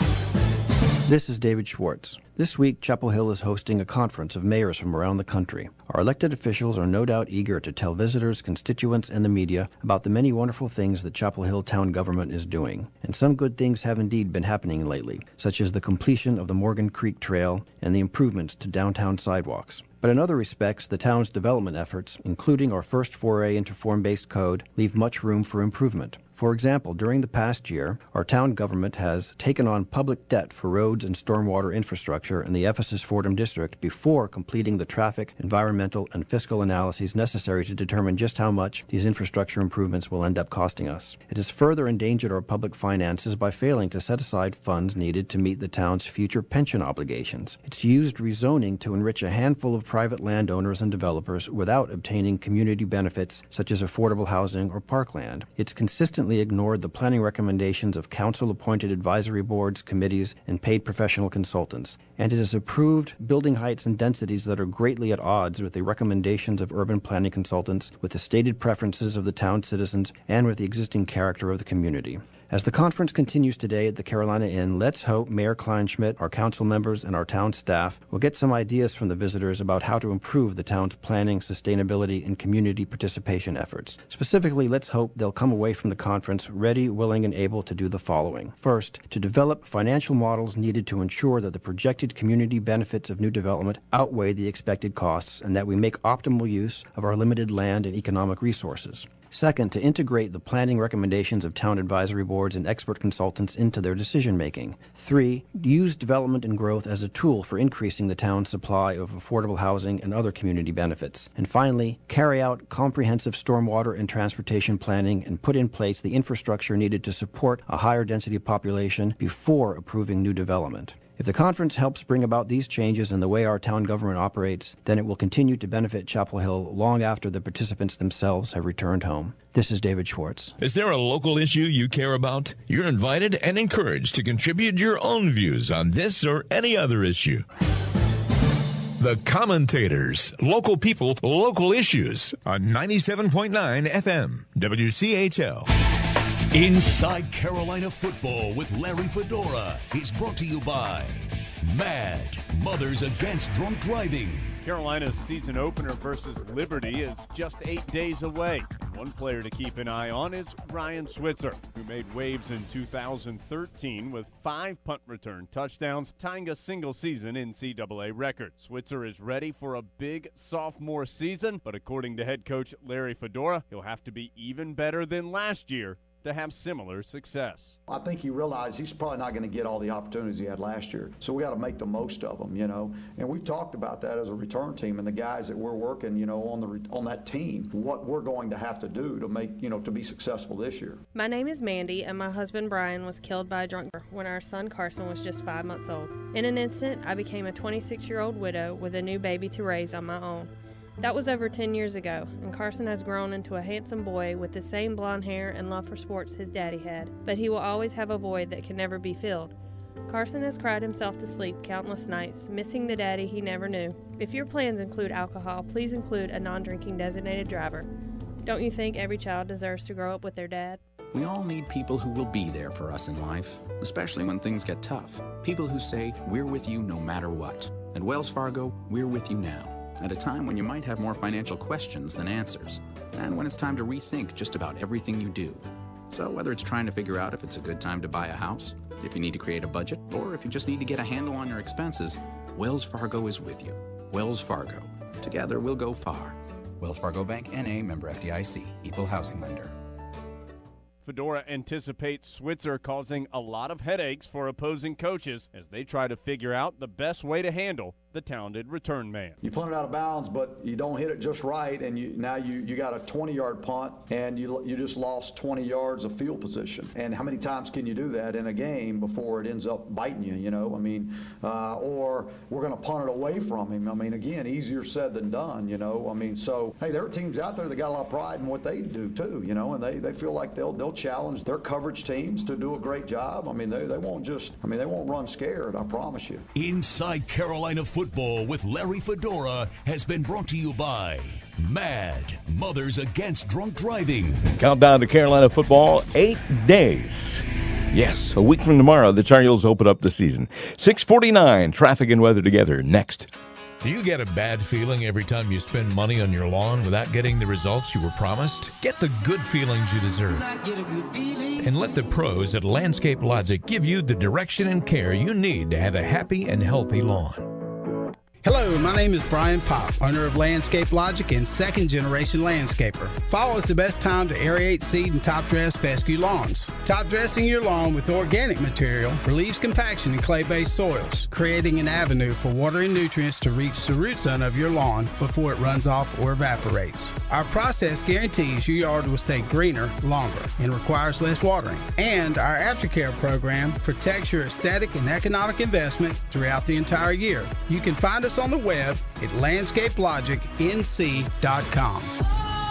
This is David Schwartz. This week, Chapel Hill is hosting a conference of mayors from around the country. Our elected officials are no doubt eager to tell visitors, constituents, and the media about the many wonderful things that Chapel Hill town government is doing. And some good things have indeed been happening lately, such as the completion of the Morgan Creek Trail and the improvements to downtown sidewalks. But in other respects, the town's development efforts, including our first foray into form-based code, leave much room for improvement. For example, during the past year, our town government has taken on public debt for roads and stormwater infrastructure in the Ephesus-Fordham district before completing the traffic, environmental, and fiscal analyses necessary to determine just how much these infrastructure improvements will end up costing us. It has further endangered our public finances by failing to set aside funds needed to meet the town's future pension obligations. It's used rezoning to enrich a handful of private landowners and developers without obtaining community benefits such as affordable housing or parkland. It's consistently consistently ignored the planning recommendations of council-appointed advisory boards, committees, and paid professional consultants, and it has approved building heights and densities that are greatly at odds with the recommendations of urban planning consultants, with the stated preferences of the town's citizens, and with the existing character of the community. As the conference continues today at the Carolina Inn, let's hope Mayor Kleinschmidt, our council members, and our town staff will get some ideas from the visitors about how to improve the town's planning, sustainability, and community participation efforts. Specifically, let's hope they'll come away from the conference ready, willing, and able to do the following. First, to develop financial models needed to ensure that the projected community benefits of new development outweigh the expected costs and that we make optimal use of our limited land and economic resources. Second, to integrate the planning recommendations of town advisory boards and expert consultants into their decision-making. Three, use development and growth as a tool for increasing the town's supply of affordable housing and other community benefits. And finally, carry out comprehensive stormwater and transportation planning and put in place the infrastructure needed to support a higher density population before approving new development. If the conference helps bring about these changes in the way our town government operates, then it will continue to benefit Chapel Hill long after the participants themselves have returned home. This is David Schwartz. Is there a local issue you care about? You're invited and encouraged to contribute your own views on this or any other issue. The Commentators, local people, local issues on ninety-seven point nine F M, W C H L. Inside Carolina Football with Larry Fedora is brought to you by MAD, Mothers Against Drunk Driving. Carolina's season opener versus Liberty is just eight days away. One player to keep an eye on is Ryan Switzer, who made waves in two thousand thirteen with five punt return touchdowns, tying a single-season N C double A record. Switzer is ready for a big sophomore season, but according to head coach Larry Fedora, he'll have to be even better than last year to have similar success. I think he realized he's probably not going to get all the opportunities he had last year. So we got to make the most of them, you know. And we've talked about that as a return team and the guys that we're working, you know, on the on that team, what we're going to have to do to make, you know, to be successful this year. My name is Mandy, and my husband Brian was killed by a drunk when our son Carson was just five months old. In an instant, I became a twenty-six-year-old widow with a new baby to raise on my own. That was over ten years ago, and Carson has grown into a handsome boy with the same blonde hair and love for sports his daddy had, but he will always have a void that can never be filled. Carson has cried himself to sleep countless nights, missing the daddy he never knew. If your plans include alcohol, please include a non-drinking designated driver. Don't you think every child deserves to grow up with their dad? We all need people who will be there for us in life, especially when things get tough. People who say, we're with you no matter what. At Wells Fargo, we're with you now, at a time when you might have more financial questions than answers, and when it's time to rethink just about everything you do. So whether it's trying to figure out if it's a good time to buy a house, if you need to create a budget, or if you just need to get a handle on your expenses, Wells Fargo is with you. Wells Fargo. Together we'll go far. Wells Fargo Bank, N A, member F D I C, equal housing lender. Fedora anticipates Switzer causing a lot of headaches for opposing coaches as they try to figure out the best way to handle the talented return man. You punt it out of bounds, but you don't hit it just right, and you now you, you got a twenty-yard punt, and you you just lost twenty yards of field position. And how many times can you do that in a game before it ends up biting you, you know? I mean, uh, or we're going to punt it away from him. I mean, again, easier said than done, you know? I mean, so, hey, there are teams out there that got a lot of pride in what they do, too, you know, and they, they feel like they'll they'll challenge their coverage teams to do a great job. I mean, they, they won't just, I mean, they won't run scared, I promise you. Inside Carolina Football with Larry Fedora has been brought to you by MAD, Mothers Against Drunk Driving. Countdown to Carolina football, eight days. Yes, a week from tomorrow, the Tar Heels open up the season. six forty-nine, traffic and weather together, next. Do you get a bad feeling every time you spend money on your lawn without getting the results you were promised? Get the good feelings you deserve. And let the pros at Landscape Logic give you the direction and care you need to have a happy and healthy lawn. Hello, my name is Brian Pop, owner of Landscape Logic and second-generation landscaper. Fall is the best time to aerate, seed, and top-dress fescue lawns. Top-dressing your lawn with organic material relieves compaction in clay-based soils, creating an avenue for water and nutrients to reach the root zone of your lawn before it runs off or evaporates. Our process guarantees your yard will stay greener longer and requires less watering. And our aftercare program protects your aesthetic and economic investment throughout the entire year. You can find us on the web at landscape logic n c dot com.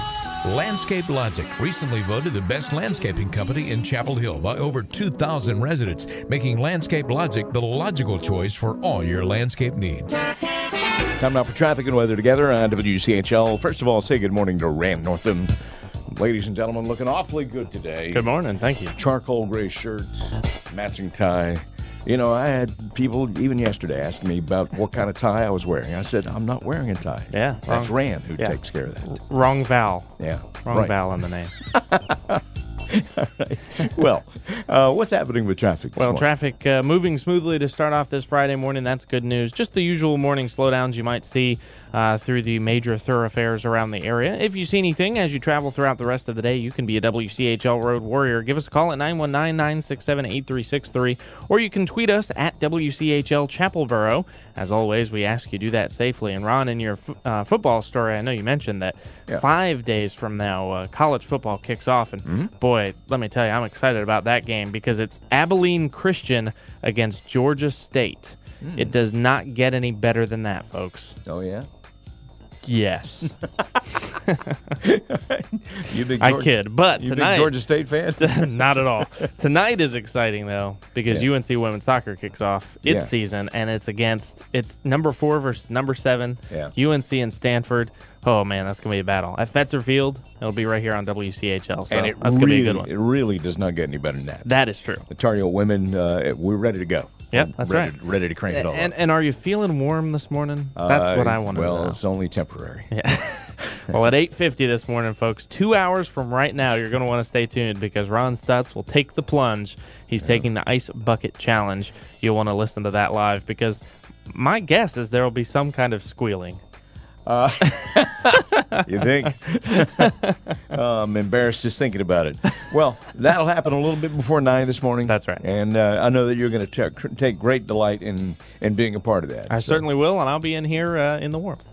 Landscape Logic, recently voted the best landscaping company in Chapel Hill by over two thousand residents, making Landscape Logic the logical choice for all your landscape needs. Time now for traffic and weather together on W C H L. First of all, say good morning to Rand Northam. Ladies and gentlemen, looking awfully good today. Good morning. Thank you. Charcoal gray shirts, matching tie. You know, I had people even yesterday asking me about what kind of tie I was wearing. I said, I'm not wearing a tie. Yeah. That's wrong. Rand who yeah. takes care of that. Wrong vowel. Yeah. Wrong right. vowel in the name. All right. Well, uh, what's happening with traffic this Well, morning? traffic uh, moving smoothly to start off this Friday morning. That's good news. Just the usual morning slowdowns you might see uh, through the major thoroughfares around the area. If you see anything as you travel throughout the rest of the day, you can be a W C H L Road Warrior. Give us a call at nine one nine, nine six seven, eight three six three, or you can tweet us at W C H L Chapelboro. As always, we ask you do that safely. And Ron, in your f- uh, football story, I know you mentioned that yeah. five days from now, uh, college football kicks off. And mm-hmm. boy, let me tell you, I'm excited about that game because it's Abilene Christian against Georgia State. Mm. It does not get any better than that, folks. Oh, yeah? Yes. you big I Georgia, kid, but you tonight, big Georgia State fan? Not at all. Tonight is exciting though because Yeah. U N C women's soccer kicks off its Yeah. season, and it's against it's number four versus number seven. Yeah. U N C and Stanford. Oh man, that's gonna be a battle at Fetzer Field. It'll be right here on W C H L. So and it that's really, gonna be a good one. It really does not get any better than that. That is true. The Tar Heel women, uh, we're ready to go. Yep, that's ready, right. Ready to crank it all And up. and are you feeling warm this morning? That's Uh, what I want to well, know. it's only temporary. Yeah. Well, at eight fifty this morning, folks, two hours from right now, you're going to want to stay tuned because Ron Stutz will take the plunge. He's yeah. taking the Ice Bucket Challenge. You'll want to listen to that live because my guess is there will be some kind of squealing. Uh, you think? uh, I'm embarrassed just thinking about it. Well, that'll happen a little bit before nine this morning. That's right. And uh, I know that you're going to take great delight in, in being a part of that. I so. certainly will, and I'll be in here uh, in the warmth.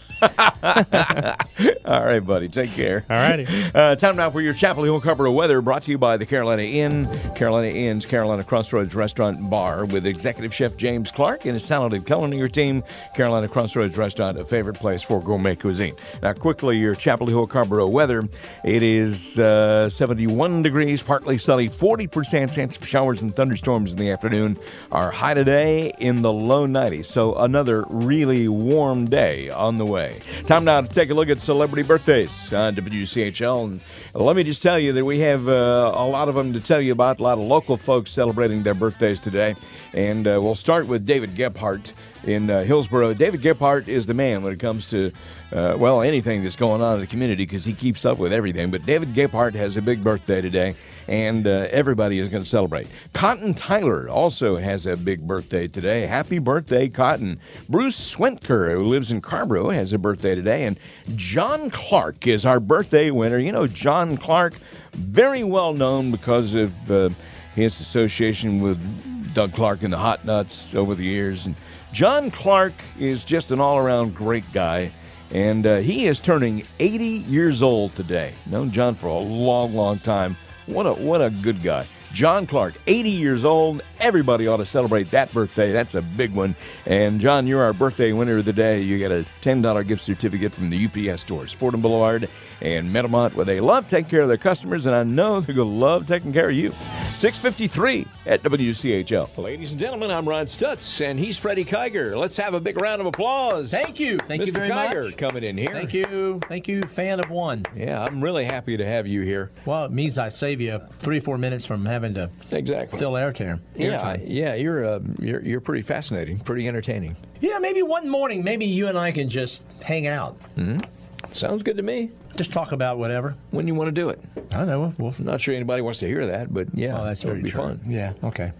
All right, buddy. Take care. All righty. Uh, time now for your Chapel Hill Carpenter weather, brought to you by the Carolina Inn. Carolina Inn's Carolina Crossroads Restaurant and Bar with Executive Chef James Clark and his talented culinary team. Carolina Crossroads Restaurant, a favorite place for gourmet cuisine. Now, quickly, your Chapel Hill Carpenter weather. It is uh, seventy-one degrees, partly sunny, forty percent chance of showers and thunderstorms in the afternoon. Our high today in the low nineties. So another really warm day on the way. Time now to take a look at celebrity birthdays on W C H L. And let me just tell you that we have uh, a lot of them to tell you about, a lot of local folks celebrating their birthdays today. And uh, we'll start with David Gephardt in uh, Hillsborough. David Gephardt is the man when it comes to, uh, well, anything that's going on in the community because he keeps up with everything. But David Gephardt has a big birthday today, and uh, everybody is going to celebrate. Cotton Tyler also has a big birthday today. Happy birthday, Cotton. Bruce Swentker, who lives in Carborough, has a birthday today. And John Clark is our birthday winner. You know, John Clark, very well known because of uh, his association with Doug Clark and the Hot Nuts over the years. And John Clark is just an all-around great guy, and uh, he is turning eighty years old today. Known John for a long, long time. What a what a good guy. John Clark, eighty years old. Everybody ought to celebrate that birthday. That's a big one. And, John, you're our birthday winner of the day. You get a ten dollars gift certificate from the U P S stores, Fordham Boulevard and Meadowmont, where they love taking care of their customers, and I know they're going to love taking care of you. six fifty-three at W C H L. Ladies and gentlemen, I'm Ron Stutz, and he's Freddie Kiger. Let's have a big round of applause. Thank you. Thank Mister you very Kiger much. coming in here. Thank you. Thank you, fan of one. Yeah, I'm really happy to have you here. Well, it means I save you three or four minutes from having to exactly fill air time. Yeah, yeah, you're uh, you're you're pretty fascinating, pretty entertaining. Yeah, maybe one morning, maybe you and I can just hang out. Mm-hmm. Sounds good to me. Just talk about whatever. When you want to do it. I don't know. We'll, I'm not sure anybody wants to hear that, but yeah, oh, that's it very would be true. fun. Yeah, okay.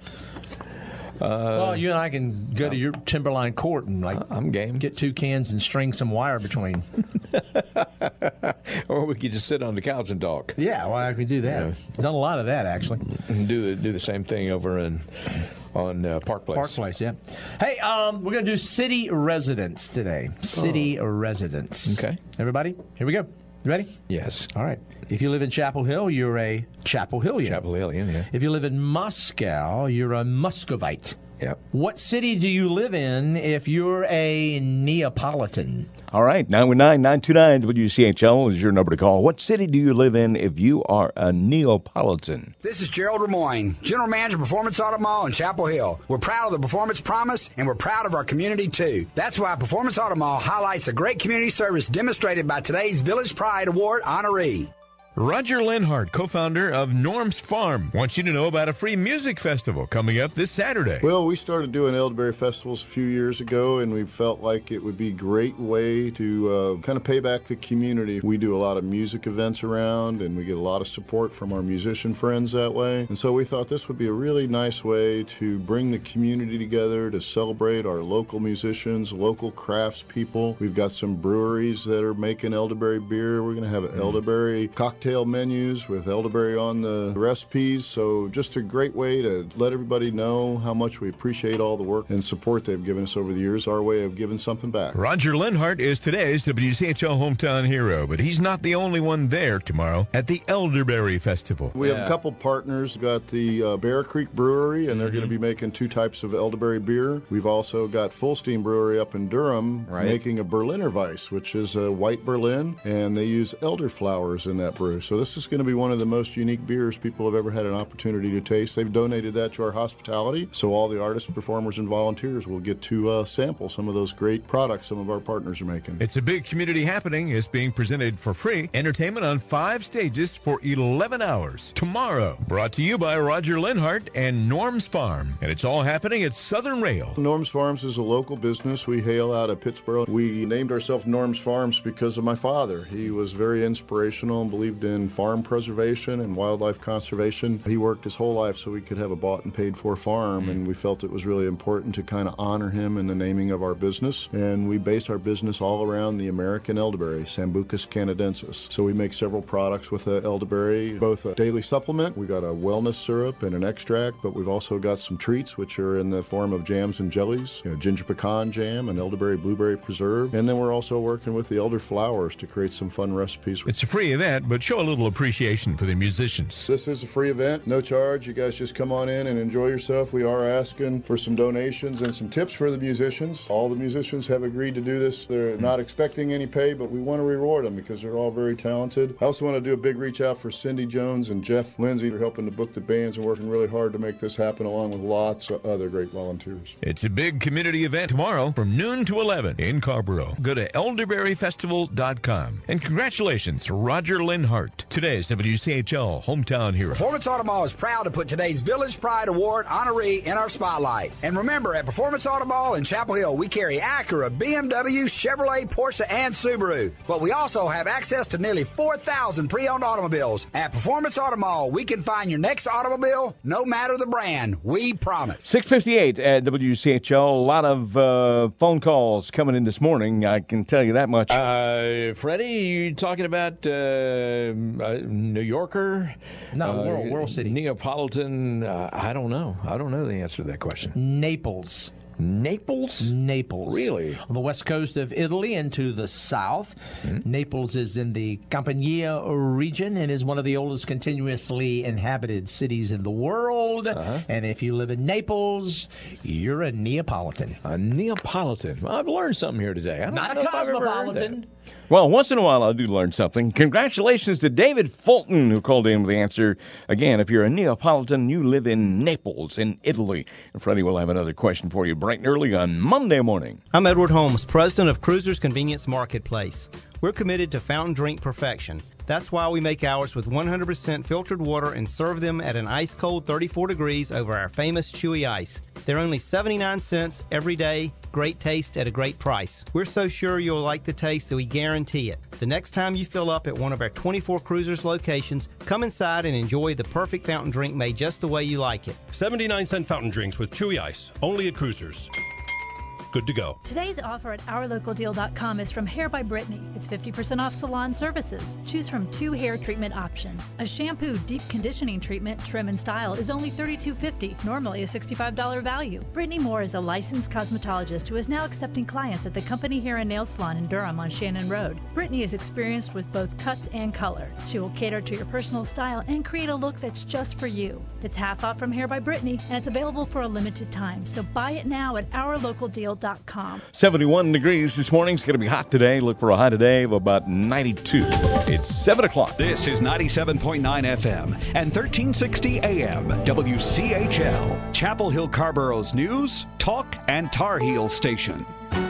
Uh, well, you and I can go to your Timberline court and like I'm game. Get two cans and string some wire between. Or we could just sit on the couch and talk. Yeah, well, I could do that. Yeah. Done a lot of that actually. And do do the same thing over in on uh, Park Place. Park Place, yeah. Hey, um, we're gonna do city residents today. City oh. residents. Okay. Everybody, here we go. You ready? Yes. All right. If you live in Chapel Hill, you're a Chapel Hillian. Chapel Hillian, yeah. If you live in Moscow, you're a Muscovite. Yep. What city do you live in if you're a Neapolitan? All right, nine one nine, nine two nine, W C H L is your number to call. What city do you live in if you are a Neapolitan? This is Gerald Ramoyne, General Manager of Performance Auto Mall in Chapel Hill. We're proud of the Performance Promise, and we're proud of our community, too. That's why Performance Auto Mall highlights the great community service demonstrated by today's Village Pride Award honoree. Roger Lenhart, co-founder of Norm's Farm, wants you to know about a free music festival coming up this Saturday. Well, we started doing elderberry festivals a few years ago, and we felt like it would be a great way to uh, kind of pay back the community. We do a lot of music events around, and we get a lot of support from our musician friends that way. And so we thought this would be a really nice way to bring the community together to celebrate our local musicians, local craftspeople. We've got some breweries that are making elderberry beer. We're going to have an elderberry cocktail menus with elderberry on the recipes. So just a great way to let everybody know how much we appreciate all the work and support they've given us over the years, our way of giving something back. Roger Lenhart is today's W C H L hometown hero, but he's not the only one there tomorrow at the Elderberry Festival. We yeah. have a couple partners. We've got the uh, Bear Creek Brewery, and they're mm-hmm. going to be making two types of elderberry beer. We've also got Full Steam Brewery up in Durham right. making a Berliner Weiss, which is a white Berlin, and they use elderflowers in that brew. So this is going to be one of the most unique beers people have ever had an opportunity to taste. They've donated that to our hospitality, so all the artists, performers, and volunteers will get to uh, sample some of those great products some of our partners are making. It's a big community happening. It's being presented for free. Entertainment on five stages for eleven hours. Tomorrow, brought to you by Roger Lenhart and Norm's Farm. And it's all happening at Southern Rail. Norm's Farms is a local business. We hail out of Pittsburgh. We named ourselves Norm's Farms because of my father. He was very inspirational and believed in farm preservation and wildlife conservation. He worked his whole life so we could have a bought and paid for farm, and we felt it was really important to kind of honor him in the naming of our business. And we base our business all around the American elderberry, Sambucus canadensis. So we make several products with the elderberry, both a daily supplement. We got a wellness syrup and an extract, but we've also got some treats which are in the form of jams and jellies, you know, ginger pecan jam and elderberry blueberry preserve. And then we're also working with the elder flowers to create some fun recipes. It's a free event, but show a little appreciation for the musicians. This is a free event, no charge. You guys just come on in and enjoy yourself. We are asking for some donations and some tips for the musicians. All the musicians have agreed to do this. They're not expecting any pay, but we want to reward them because they're all very talented. I also want to do a big reach out for Cindy Jones and Jeff Lindsay. They're helping to book the bands and working really hard to make this happen, along with lots of other great volunteers. It's a big community event tomorrow from noon to eleven in Carrboro. Go to elderberry festival dot com. And congratulations to Roger Lenhart, today's W C H L hometown hero. Performance Auto Mall is proud to put today's Village Pride Award honoree in our spotlight. And remember, at Performance Auto Mall in Chapel Hill, we carry Acura, B M W, Chevrolet, Porsche, and Subaru. But we also have access to nearly four thousand pre-owned automobiles. At Performance Auto Mall, we can find your next automobile, no matter the brand. We promise. six fifty-eight at W C H L. A lot of uh, phone calls coming in this morning. I can tell you that much. Uh, Freddie, you talking about uh, uh, New Yorker? No, uh, world, world city. Neapolitan? Uh, I don't know. I don't know the answer to that question. Naples. Naples? Naples. Really? On the west coast of Italy and to the south. Mm-hmm. Naples is in the Campania region and is one of the oldest continuously inhabited cities in the world. Uh-huh. And if you live in Naples, you're a Neapolitan. A Neapolitan. Well, I've learned something here today. I don't Not know a if I've ever heard cosmopolitan. that. Well, once in a while I do learn something. Congratulations to David Fulton, who called in with the answer. Again, if you're a Neapolitan, you live in Naples, in Italy. And Freddie will have another question for you bright and early on Monday morning. I'm Edward Holmes, president of Cruisers Convenience Marketplace. We're committed to fountain drink perfection. That's why we make ours with one hundred percent filtered water and serve them at an ice-cold thirty-four degrees over our famous Chewy Ice. They're only seventy-nine cents every day. Great taste at a great price. We're so sure you'll like the taste that we guarantee it. The next time you fill up at one of our twenty-four Cruisers locations, come inside and enjoy the perfect fountain drink made just the way you like it. seventy-nine cent fountain drinks with Chewy Ice, only at Cruisers. good to go. Today's offer at our local deal dot com is from Hair by Brittany. It's fifty percent off salon services. Choose from two hair treatment options. A shampoo deep conditioning treatment, trim and style, is only thirty-two fifty, normally a sixty-five dollars value. Brittany Moore is a licensed cosmetologist who is now accepting clients at the Company Hair and Nail Salon in Durham on Shannon Road. Brittany is experienced with both cuts and color. She will cater to your personal style and create a look that's just for you. It's half off from Hair by Brittany, and it's available for a limited time. So buy it now at our local deal dot com. seventy-one degrees this morning. It's going to be hot today. Look for a high today of about ninety-two. It's seven o'clock. This is ninety-seven point nine F M and thirteen sixty A M W C H L, Chapel Hill Carborough's news, talk, and Tar Heel station.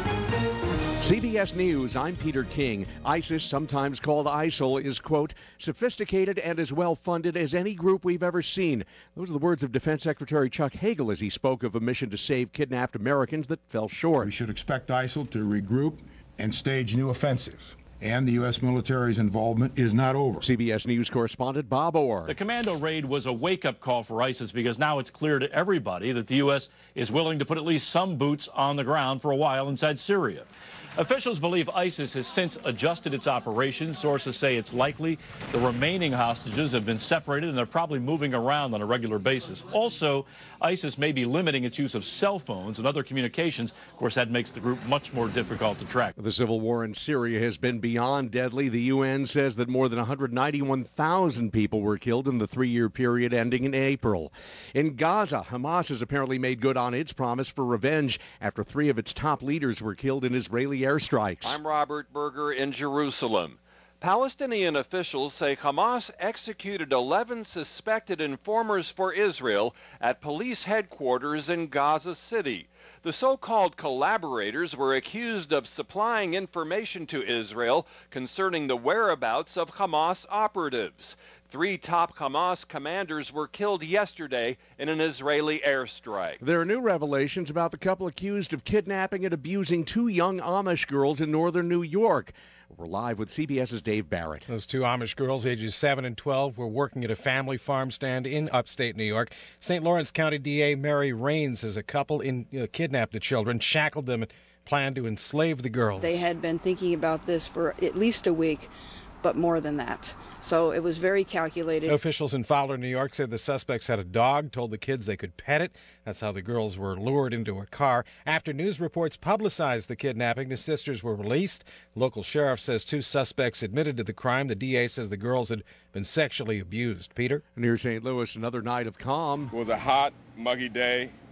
C B S News, I'm Peter King. ISIS, sometimes called ISIL, is, quote, sophisticated and as well funded as any group we've ever seen. Those are the words of Defense Secretary Chuck Hagel as he spoke of a mission to save kidnapped Americans that fell short. We should expect ISIL to regroup and stage new offensives. And the U S military's involvement is not over. C B S News correspondent Bob Orr. The commando raid was a wake-up call for ISIS because now it's clear to everybody that the U S is willing to put at least some boots on the ground for a while inside Syria. Officials believe ISIS has since adjusted its operations. Sources say it's likely the remaining hostages have been separated and they're probably moving around on a regular basis. Also, ISIS may be limiting its use of cell phones and other communications. Of course, that makes the group much more difficult to track. The civil war in Syria has been beyond deadly. The U N says that more than one hundred ninety-one thousand people were killed in the three-year period ending in April. In Gaza, Hamas has apparently made good on its promise for revenge after three of its top leaders were killed in Israeli airstrikes. I'm Robert Berger in Jerusalem. Palestinian officials say Hamas executed eleven suspected informers for Israel at police headquarters in Gaza City. The so-called collaborators were accused of supplying information to Israel concerning the whereabouts of Hamas operatives. Three top Hamas commanders were killed yesterday in an Israeli airstrike. There are new revelations about the couple accused of kidnapping and abusing two young Amish girls in northern New York. We're live with C B S's Dave Barrett. Those two Amish girls, ages seven and twelve, were working at a family farm stand in upstate New York. Saint Lawrence County D A Mary Raines says a couple in, uh, kidnapped the children, shackled them, and planned to enslave the girls. They had been thinking about this for at least a week, but more than that. So it was very calculated. Officials in Fowler, New York, said the suspects had a dog, told the kids they could pet it. That's how the girls were lured into a car. After news reports publicized the kidnapping, the sisters were released. Local sheriff says two suspects admitted to the crime. The D A says the girls had been sexually abused. Peter? Near Saint Louis, another night of calm. It was a hot, muggy day.